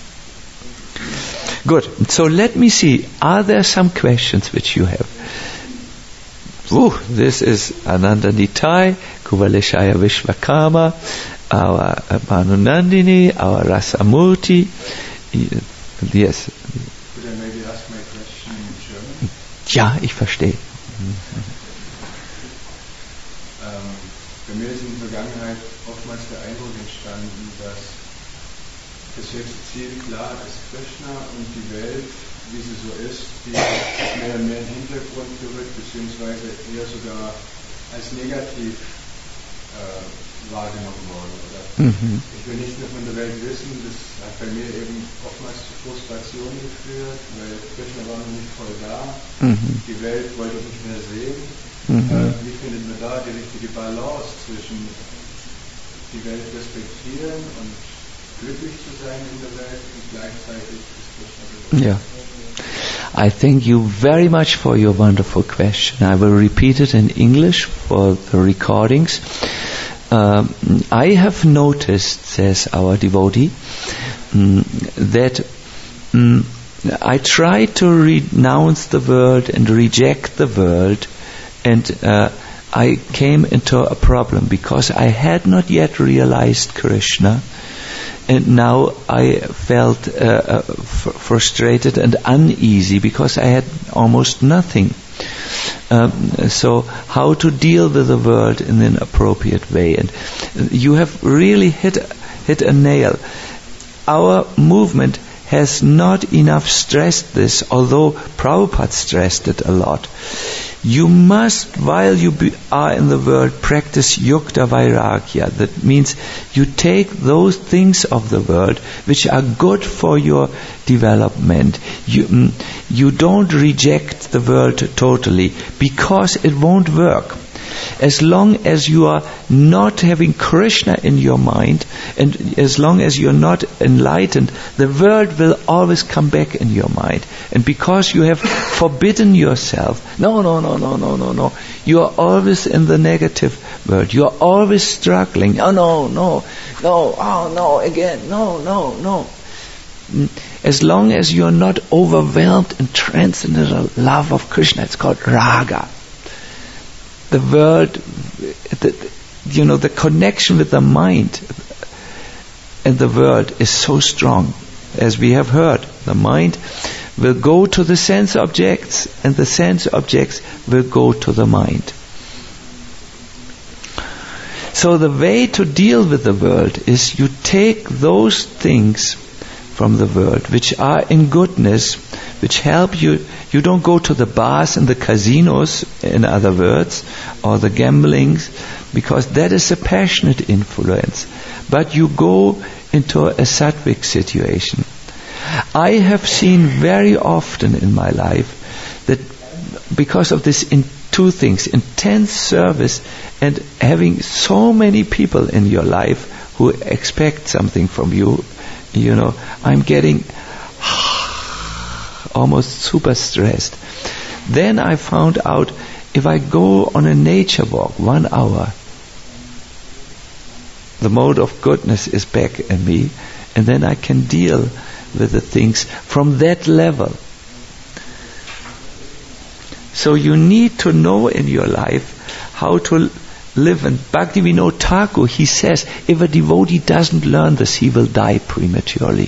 Good. So let me see. Are there some questions which you have? Ooh, this is Ananda Nitai, Kuvaleshaya Vishvakarma, our Bhanunandini, our Rasamurti. Yes. Could I maybe ask my question in German? Ja, ich verstehe. Ähm, bei mir ist in der Vergangenheit oftmals der Eindruck entstanden, dass das höchste Ziel klar ist Krishna und die Welt, wie sie so ist, die ist mehr und mehr in den Hintergrund gerückt, beziehungsweise eher sogar als negativ äh, wahrgenommen worden. Oder? Mhm. Ich will nicht mehr von der Welt wissen, das hat bei mir eben oftmals zu Frustration geführt, weil Krishna war noch nicht voll da, Mhm. die Welt wollte ich nicht mehr sehen. Mhm. Äh, wie findet man da die richtige Balance zwischen die Welt respektieren und glücklich zu sein in der Welt und gleichzeitig ist Krishna Yeah. I thank you very much for your wonderful question. I will repeat it in English for the recordings. Um, I have noticed, says our devotee, um, that um, I try to renounce the world and reject the world, and uh, I came into a problem because I had not yet realized Krishna. And now I felt uh, uh, f- frustrated and uneasy because I had almost nothing. Um, so how to deal with the world in an appropriate way? And you have really hit hit a nail. Our movement has not enough stressed this, although Prabhupada stressed it a lot. You must, while you be, are in the world, practice yukta vairagya. That means you take those things of the world which are good for your development. You, mm, you don't reject the world totally because it won't work. As long as you are not having Krishna in your mind, and as long as you're not enlightened, the world will always come back in your mind. And because you have forbidden yourself, no, no, no, no, no, no, no, you are always in the negative world. You are always struggling. Oh, no, no, no, oh, no, again, no, no, no. As long as you're not overwhelmed in transcendental love of Krishna, it's called raga. The world, the, you know, the connection with the mind and the world is so strong. As we have heard, the mind will go to the sense objects and the sense objects will go to the mind. So the way to deal with the world is you take those things from the world which are in goodness, which help you. You don't go to the bars and the casinos, in other words, or the gamblings, because that is a passionate influence. But you go into a sattvic situation. I have seen very often in my life that because of this in two things, intense service and having so many people in your life who expect something from you, you know, I'm getting almost super stressed. Then I found out if I go on a nature walk one hour, the mode of goodness is back in me, and then I can deal with the things from that level. So you need to know in your life how to live. And Bhaktivinoda Thakur, he says, if a devotee doesn't learn this, he will die prematurely.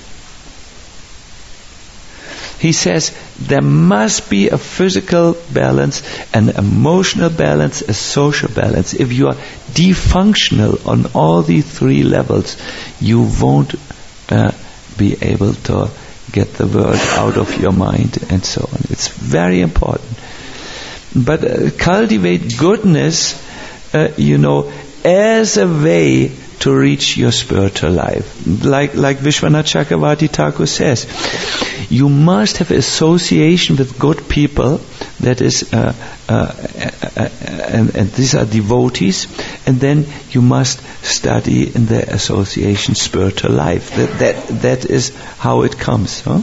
He says there must be a physical balance, an emotional balance, a social balance. If you are dysfunctional on all these three levels, you won't uh, be able to get the world out of your mind and so on. It's very important. But uh, cultivate goodness, uh, you know, as a way to reach your spiritual life. Like like Vishwanath Chakravarti Thakur says, you must have association with good people, that is, uh, uh, uh, and, and these are devotees, and then you must study in the association spiritual life. That that that is how it comes. Huh?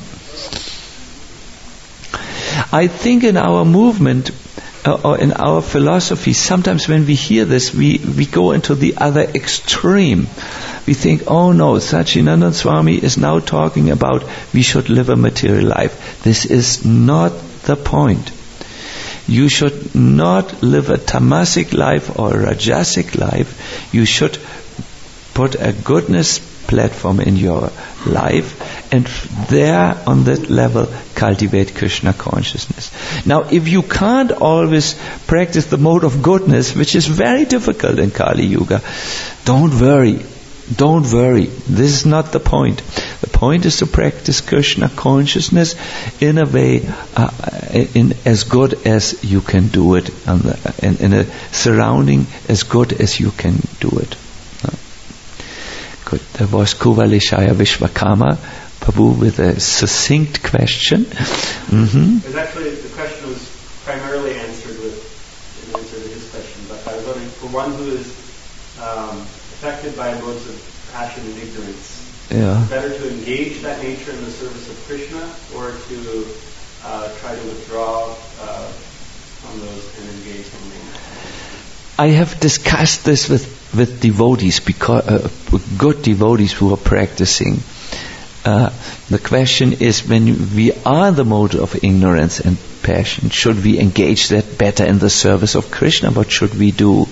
I think in our movement, Uh, or in our philosophy, sometimes when we hear this, we, we go into the other extreme. We think, oh no, Satchidananda Swami is now talking about we should live a material life. This is not the point. You should not live a tamasic life or a rajasic life. You should put a goodness platform in your life, and there on that level cultivate Krishna consciousness. Now, if you can't always practice the mode of goodness, which is very difficult in Kali Yuga, don't worry. Don't worry. This is not the point. The point is to practice Krishna consciousness in a way, uh, in as good as you can do it, and in, in a surrounding as good as you can do it. Uh, good. There was Kuvalishaya Vishwakarma Prabhu with a succinct question. Mm-hmm. It was actually, the question was primarily answered with an answer to his question, but I was wondering, for one who is um, affected by modes of passion and ignorance, yeah. better to engage that nature in the service of Krishna, or to uh, try to withdraw uh, from those and engage only? I have discussed this with, with devotees, because uh, with good devotees who are practicing. Uh, the question is, when we are the mode of ignorance and passion, should we engage that better in the service of Krishna? What should we do?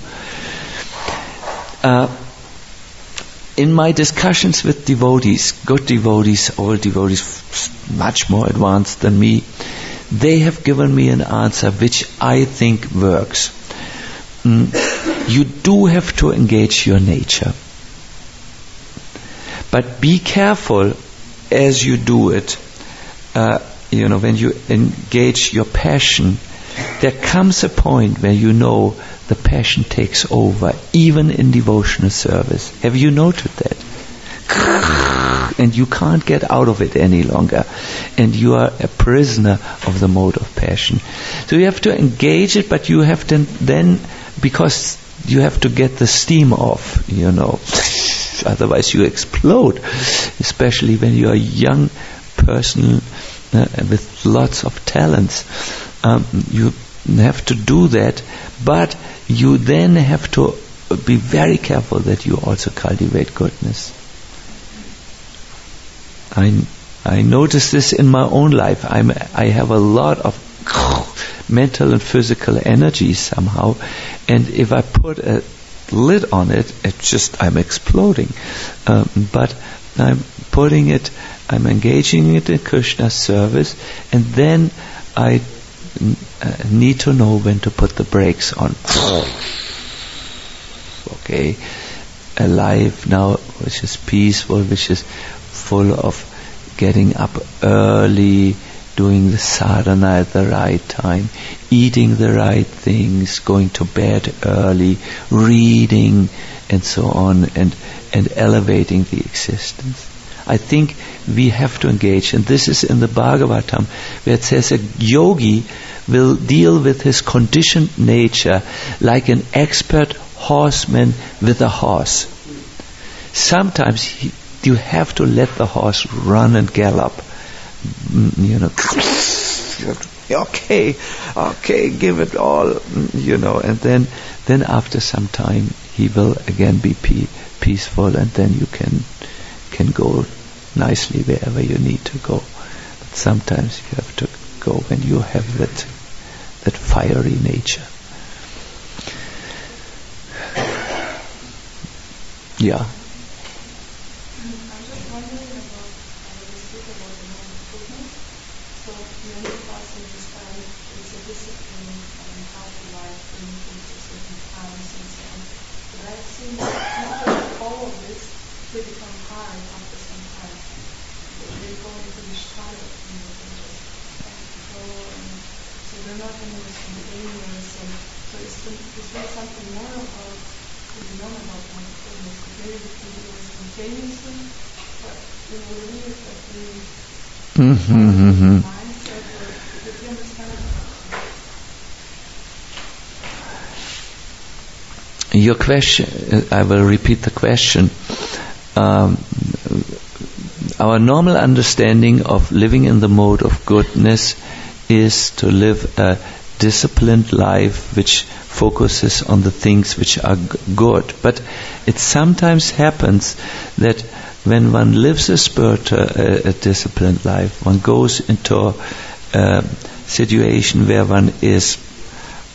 Uh, in my discussions with devotees, good devotees, old devotees, much more advanced than me, they have given me an answer which I think works. Mm, you do have to engage your nature. But be careful as you do it. Uh, you know, when you engage your passion, there comes a point where you know the passion takes over, even in devotional service. Have you noted that? And you can't get out of it any longer. And you are a prisoner of the mode of passion. So you have to engage it, but you have to then, because you have to get the steam off, you know. Otherwise you explode, especially when you are a young person uh, with lots of talents. Um, you have to do that, but you then have to be very careful that you also cultivate goodness. I I notice this in my own life. I'm I have a lot of mental and physical energy somehow, and if I put a lid on it, it just I'm exploding. Um, but I'm putting it, I'm engaging it in Krishna's service, and then I uh, need to know when to put the brakes on. Okay, a life now which is peaceful, which is full of getting up early, doing the sadhana at the right time, eating the right things, going to bed early, reading, and so on, and and elevating the existence. I think we have to engage, and this is in the Bhagavatam, where it says a yogi will deal with his conditioned nature like an expert horseman with a horse. Sometimes he, you have to let the horse run and gallop. You know, okay, okay, give it all, you know, and then, then after some time, he will again be pe- peaceful, and then you can can go nicely wherever you need to go. But sometimes you have to go when you have that that fiery nature. Yeah. Mm-hmm, mm-hmm. Your question, I will repeat the question. Um, our normal understanding of living in the mode of goodness is to live a disciplined life which focuses on the things which are g- good. But it sometimes happens that when one lives a spiritual, a, a disciplined life, one goes into a, a situation where one is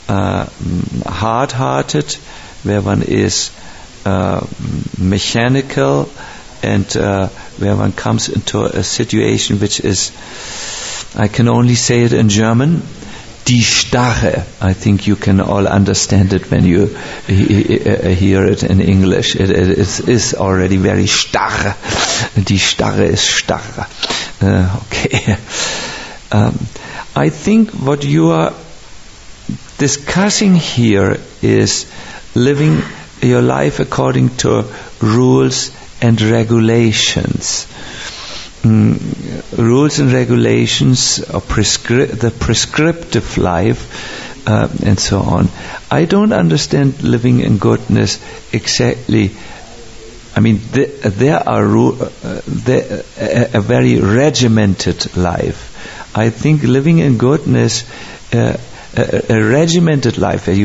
uh, hard-hearted, where one is uh, mechanical, and uh, where one comes into a situation which is, I can only say it in German, die Starre. I think you can all understand it when you he- hear it in English. It, it is, is already very starr. Die Starre ist starr. Uh, okay. Um, I think what you are discussing here is living your life according to rules and regulations. Mm, rules and regulations, or prescri- the prescriptive life, uh, and so on. I don't understand living in goodness exactly. I mean, th- there are ru- uh, there, a, a very regimented life. I think living in goodness, uh, a, a regimented life where you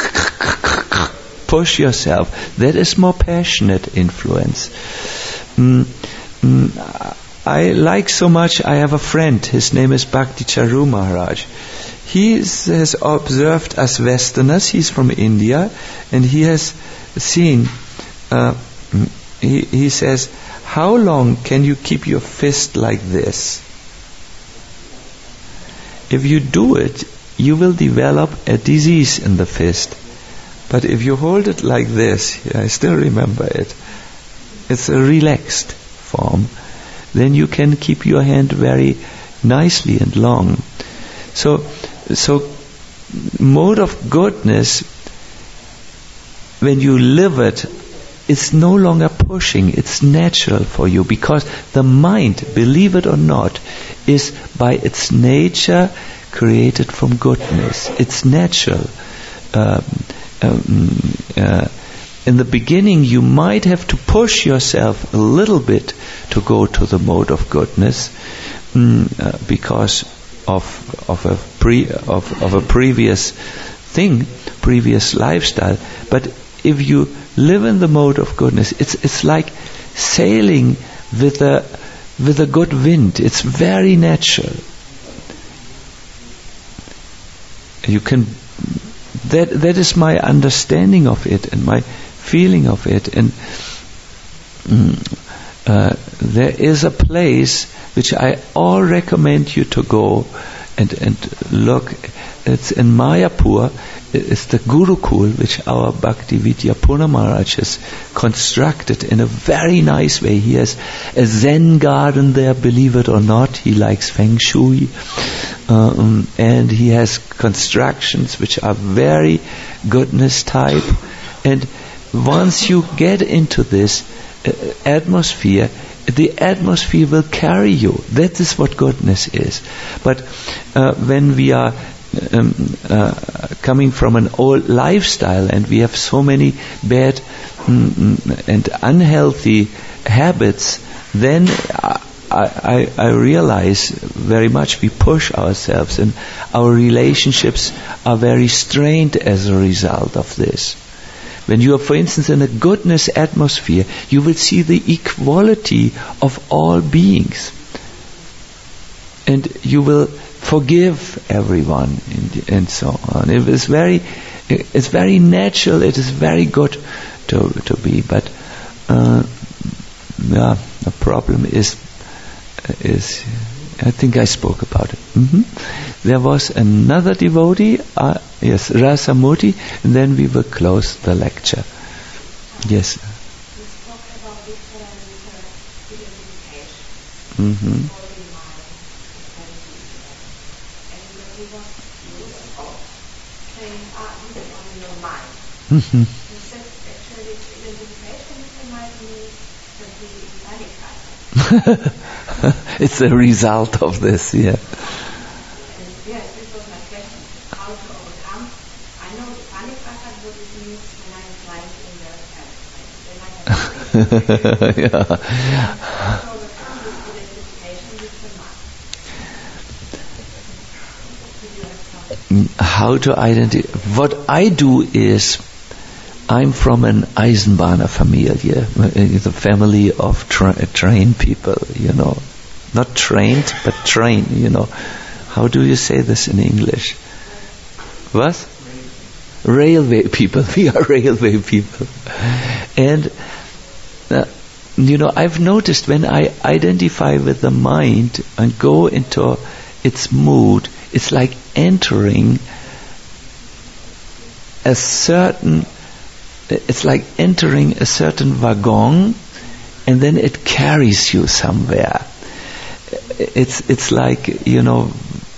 push yourself, that is more passionate influence. Mm, mm, I like so much, I have a friend, his name is Bhakti Charu Maharaj. He is, has observed us Westerners, he's from India, and he has seen, uh, he, he says, how long can you keep your fist like this? If you do it, you will develop a disease in the fist. But if you hold it like this, I still remember it, it's a relaxed form, then you can keep your hand very nicely and long. So, so mode of goodness, when you live it, it's no longer pushing, it's natural for you, because the mind, believe it or not, is by its nature created from goodness. It's natural. Um, um, uh, in the beginning, you might have to push yourself a little bit to go to the mode of goodness, mm, uh, because of of a pre of, of a previous thing, previous lifestyle. But if you live in the mode of goodness, it's it's like sailing with a with a good wind. It's very natural. You can. That that is my understanding of it and my feeling of it. And mm, uh, there is a place which I all recommend you to go and and look. It's in Mayapur. It's the Gurukul, which our Bhakti Vidyapurna Maharaj has constructed in a very nice way. He has a Zen garden there, believe it or not. He likes Feng Shui. Um, and he has constructions which are very goodness type. And once you get into this uh, atmosphere, the atmosphere will carry you. That is what goodness is. But uh, when we are Um, uh, coming from an old lifestyle and we have so many bad mm, and unhealthy habits, then I, I, I realize very much we push ourselves and our relationships are very strained as a result of this. When you are, for instance, in a goodness atmosphere, you will see the equality of all beings. And you will forgive everyone, and so on. It is very, it's very natural. It is very good to to be. But uh, yeah, the problem is is I think I spoke about it. Mm-hmm. There was another devotee, uh, yes, Rasamurti, and then we will close the lecture. Yes. You spoke about different uh, identification. Mm-hmm. Mm-hmm. You said actually identification with the mind means that we panic attack. It's a result of this, yeah. And yes, this was my question. How to overcome? I know the panic attack, what it means when I'm flying in the airplane. Then I have to Yeah. How to overcome this identification with the mind? Do you have some? How to identify? What I do is, I'm from an Eisenbahner Familie, the family of tra- trained people, you know. Not trained, but trained, you know. How do you say this in English? What? railway people. We are railway people. And, uh, you know, I've noticed when I identify with the mind and go into its mood, it's like entering a certain, it's like entering a certain wagon, and then it carries you somewhere. It's it's like, you know,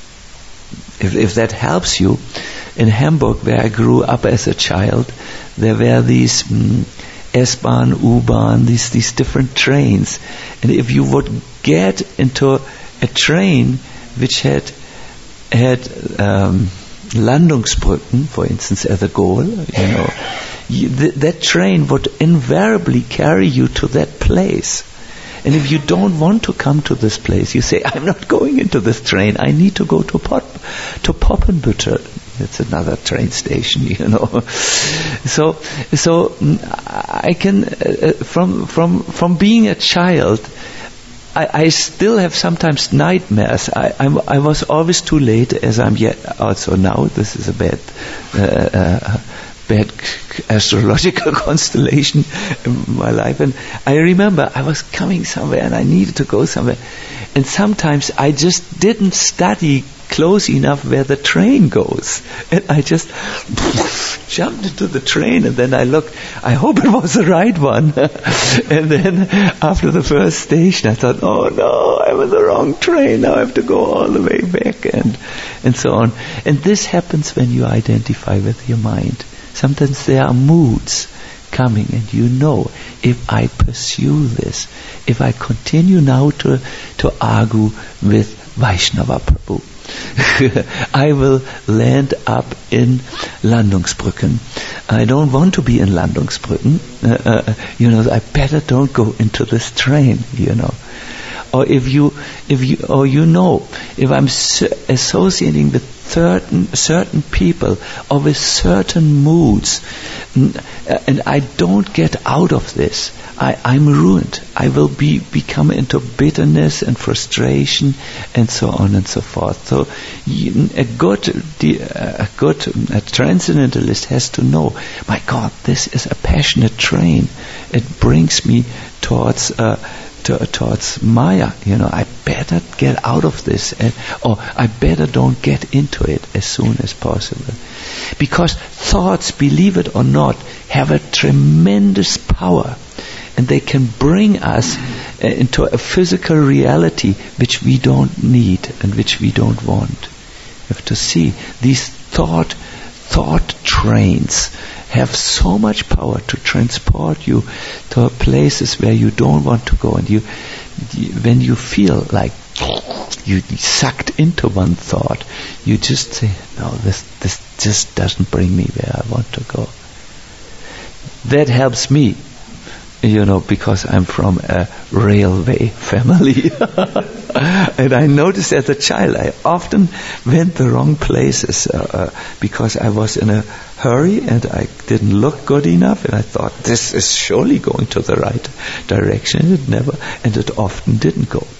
if if that helps you, in Hamburg, where I grew up as a child, there were these mm, S-Bahn, U-Bahn, these these different trains, and if you would get into a train which had had um, Landungsbrücken, for instance, at the goal, you know, you, th- that train would invariably carry you to that place. And if you don't want to come to this place, you say, I'm not going into this train. I need to go to Pot, to Poppenbüttel. It's another train station, you know. So, so I can, uh, from from from being a child, I, I still have sometimes nightmares. I, I'm, I was always too late, as I'm yet also now. This is a bad, uh, uh, bad astrological constellation in my life. And I remember I was coming somewhere and I needed to go somewhere. And sometimes I just didn't study close enough where the train goes. And I just jumped into the train, and then I looked, I hope it was the right one. And then after the first station I thought, oh no, I'm in the wrong train, now I have to go all the way back, and and so on. And this happens when you identify with your mind. Sometimes there are moods coming, and you know, if I pursue this, if I continue now to to argue with Vaishnava Prabhu, I will land up in Landungsbrücken. I don't want to be in Landungsbrücken. Uh, uh, you know, I better don't go into this train, you know. Or if you, if you, or you know, if I'm so associating with certain certain people or with certain moods, and I don't get out of this, I, I'm ruined. I will be become into bitterness and frustration and so on and so forth. So a good a good a transcendentalist has to know, my God, this is a passionate train. It brings me towards uh, to, towards Maya. You know, I better get out of this, and, or I better don't get into it as soon as possible. Because thoughts, believe it or not, have a tremendous power. And they can bring us uh, into a physical reality which we don't need and which we don't want. You have to see, these thought thought trains have so much power to transport you to places where you don't want to go. And you, you when you feel like you sucked into one thought, you just say, no, this this just doesn't bring me where I want to go. That helps me. You know, because I'm from a railway family. And I noticed as a child, I often went the wrong places uh, uh, because I was in a hurry and I didn't look good enough, and I thought, this is surely going to the right direction. It never, and it often didn't go.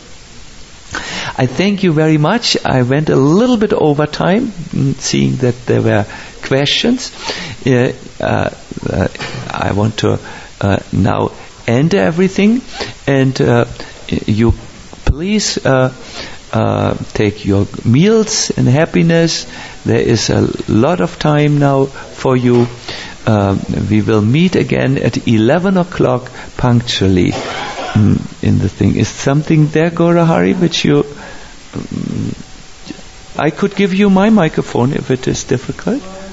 I thank you very much. I went a little bit over time, seeing that there were questions. Uh, uh, uh, I want to Uh, now end everything, and uh, you please uh, uh, take your meals in happiness. There is a lot of time now for you. Uh, we will meet again at eleven o'clock punctually mm, in the thing. Is something there, Gaurahari, which you... Um, I could give you my microphone if it is difficult.